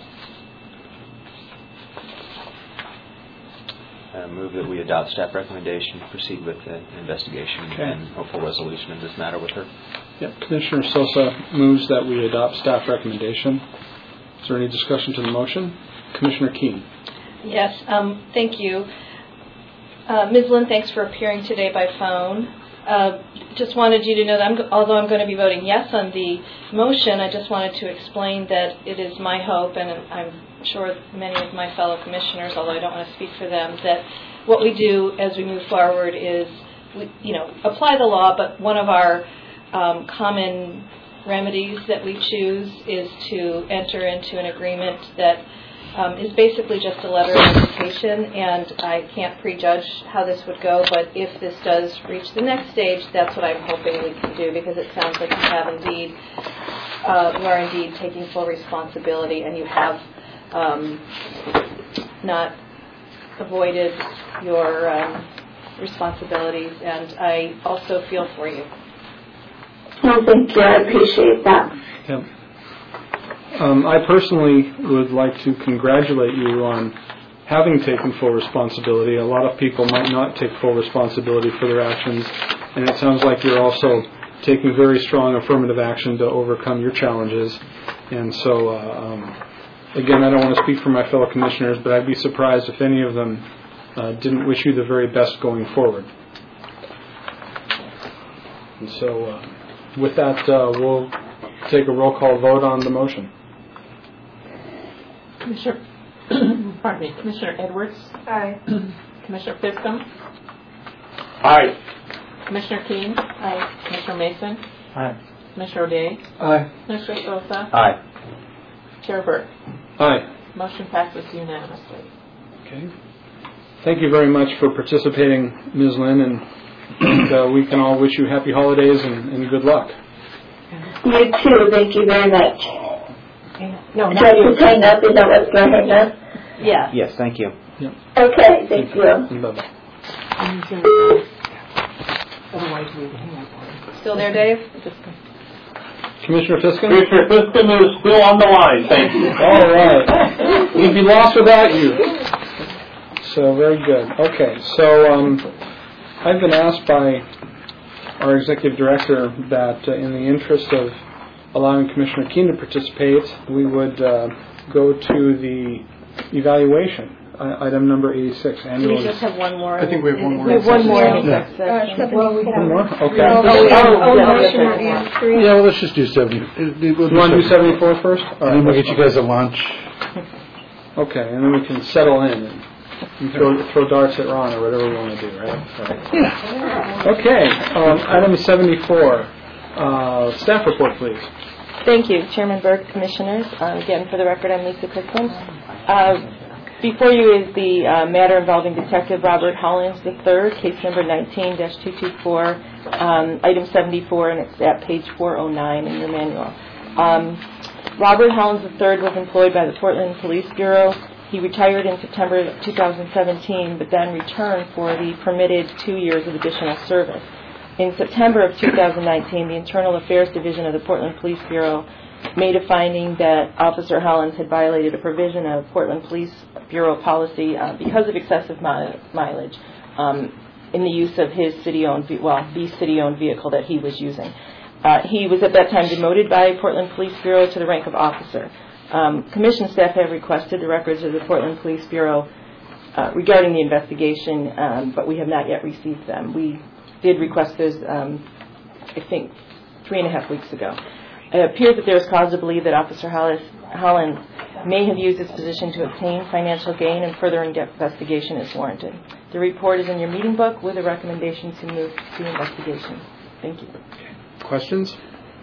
Move that we adopt staff recommendation, proceed with the investigation and hopeful resolution of this matter with her. Yep. Commissioner Sosa moves that we adopt staff recommendation. Is there any discussion to the motion? Commissioner Keene. Yes, thank you. Ms. Lynn, thanks for appearing today by phone. Just wanted you to know that although I'm going to be voting yes on the motion, I just wanted to explain that it is my hope, and I'm sure many of my fellow commissioners, although I don't want to speak for them, that what we do as we move forward is, apply the law, but one of our common remedies that we choose is to enter into an agreement that is basically just a letter of invitation, and I can't prejudge how this would go, but if this does reach the next stage, that's what I'm hoping we can do, because it sounds like you are indeed taking full responsibility, and you have not avoided your responsibilities, and I also feel for you. Well, thank you. I appreciate that. Yep. I personally would like to congratulate you on having taken full responsibility. A lot of people might not take full responsibility for their actions, and it sounds like you're also taking very strong affirmative action to overcome your challenges. And so, again, I don't want to speak for my fellow commissioners, but I'd be surprised if any of them didn't wish you the very best going forward. And so, with that, we'll take a roll call vote on the motion. Commissioner Edwards? Aye. Commissioner Fiscom? Aye. Commissioner Keene? Aye. Commissioner Mason? Aye. Commissioner O'Day? Aye. Commissioner Sosa? Aye. Chair Burke? Aye. Motion passes unanimously. Okay. Thank you very much for participating, Ms. Lynn, and we can all wish you happy holidays and good luck. You too. Thank you very much. No, do I just hang up? Is that what's going to hang up? Yeah. Yes, thank you. Yep. Okay, thank you. Bye-bye. Still there, Dave? Commissioner Fiscom? Commissioner Fiscom is still on the line. Thank you. All right. We'd be lost without you. So, very good. Okay, so I've been asked by our executive director that in the interest of allowing Commissioner Keene to participate, we would go to the evaluation, item number 86. We just have one more. I think we have one more. We have one more. One more? Okay. Yeah, well, let's just do 70. You want to do 74 first? All And right, then we'll get you guys a lunch. Okay, and then we can settle in and throw darts at Ron or whatever we want to do, right? Yeah. Okay, item 74. Staff report, please. Thank you, Chairman Burke, Commissioners. Again, for the record, I'm Lisa Cookman. Before you is the matter involving Detective Robert Hollins III, case number 19-224, item 74, and it's at page 409 in your manual. Robert Hollins III was employed by the Portland Police Bureau. He retired in September 2017, but then returned for the permitted 2 years of additional service. In September of 2019, the Internal Affairs Division of the Portland Police Bureau made a finding that Officer Hollins had violated a provision of Portland Police Bureau policy because of excessive mileage in the use of his city-owned, the city-owned vehicle that he was using. He was at that time demoted by Portland Police Bureau to the rank of officer. Commission staff have requested the records of the Portland Police Bureau regarding the investigation, but we have not yet received them. We did request those, I think, 3.5 weeks ago. It appears that there is cause to believe that Officer Hollins may have used his position to obtain financial gain, and further investigation is warranted. The report is in your meeting book with a recommendation to move to investigation. Thank you. Questions?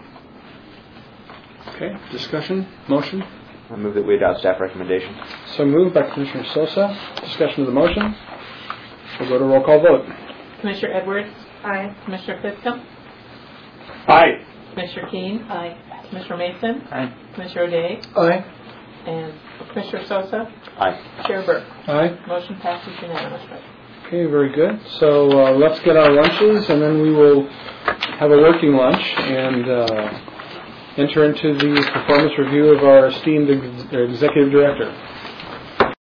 Okay, discussion, motion? I move that we adopt staff recommendation. So moved by Commissioner Sosa. Discussion of the motion. We'll go to roll call vote. Commissioner Edwards? Aye. Commissioner Clifton? Aye. Commissioner Keene? Aye. Commissioner Mason? Aye. Commissioner O'Day? Aye. And Commissioner Sosa? Aye. Chair Burke? Aye. Motion passes unanimously. Okay, very good. So let's get our lunches, and then we will have a working lunch and enter into the performance review of our esteemed executive director.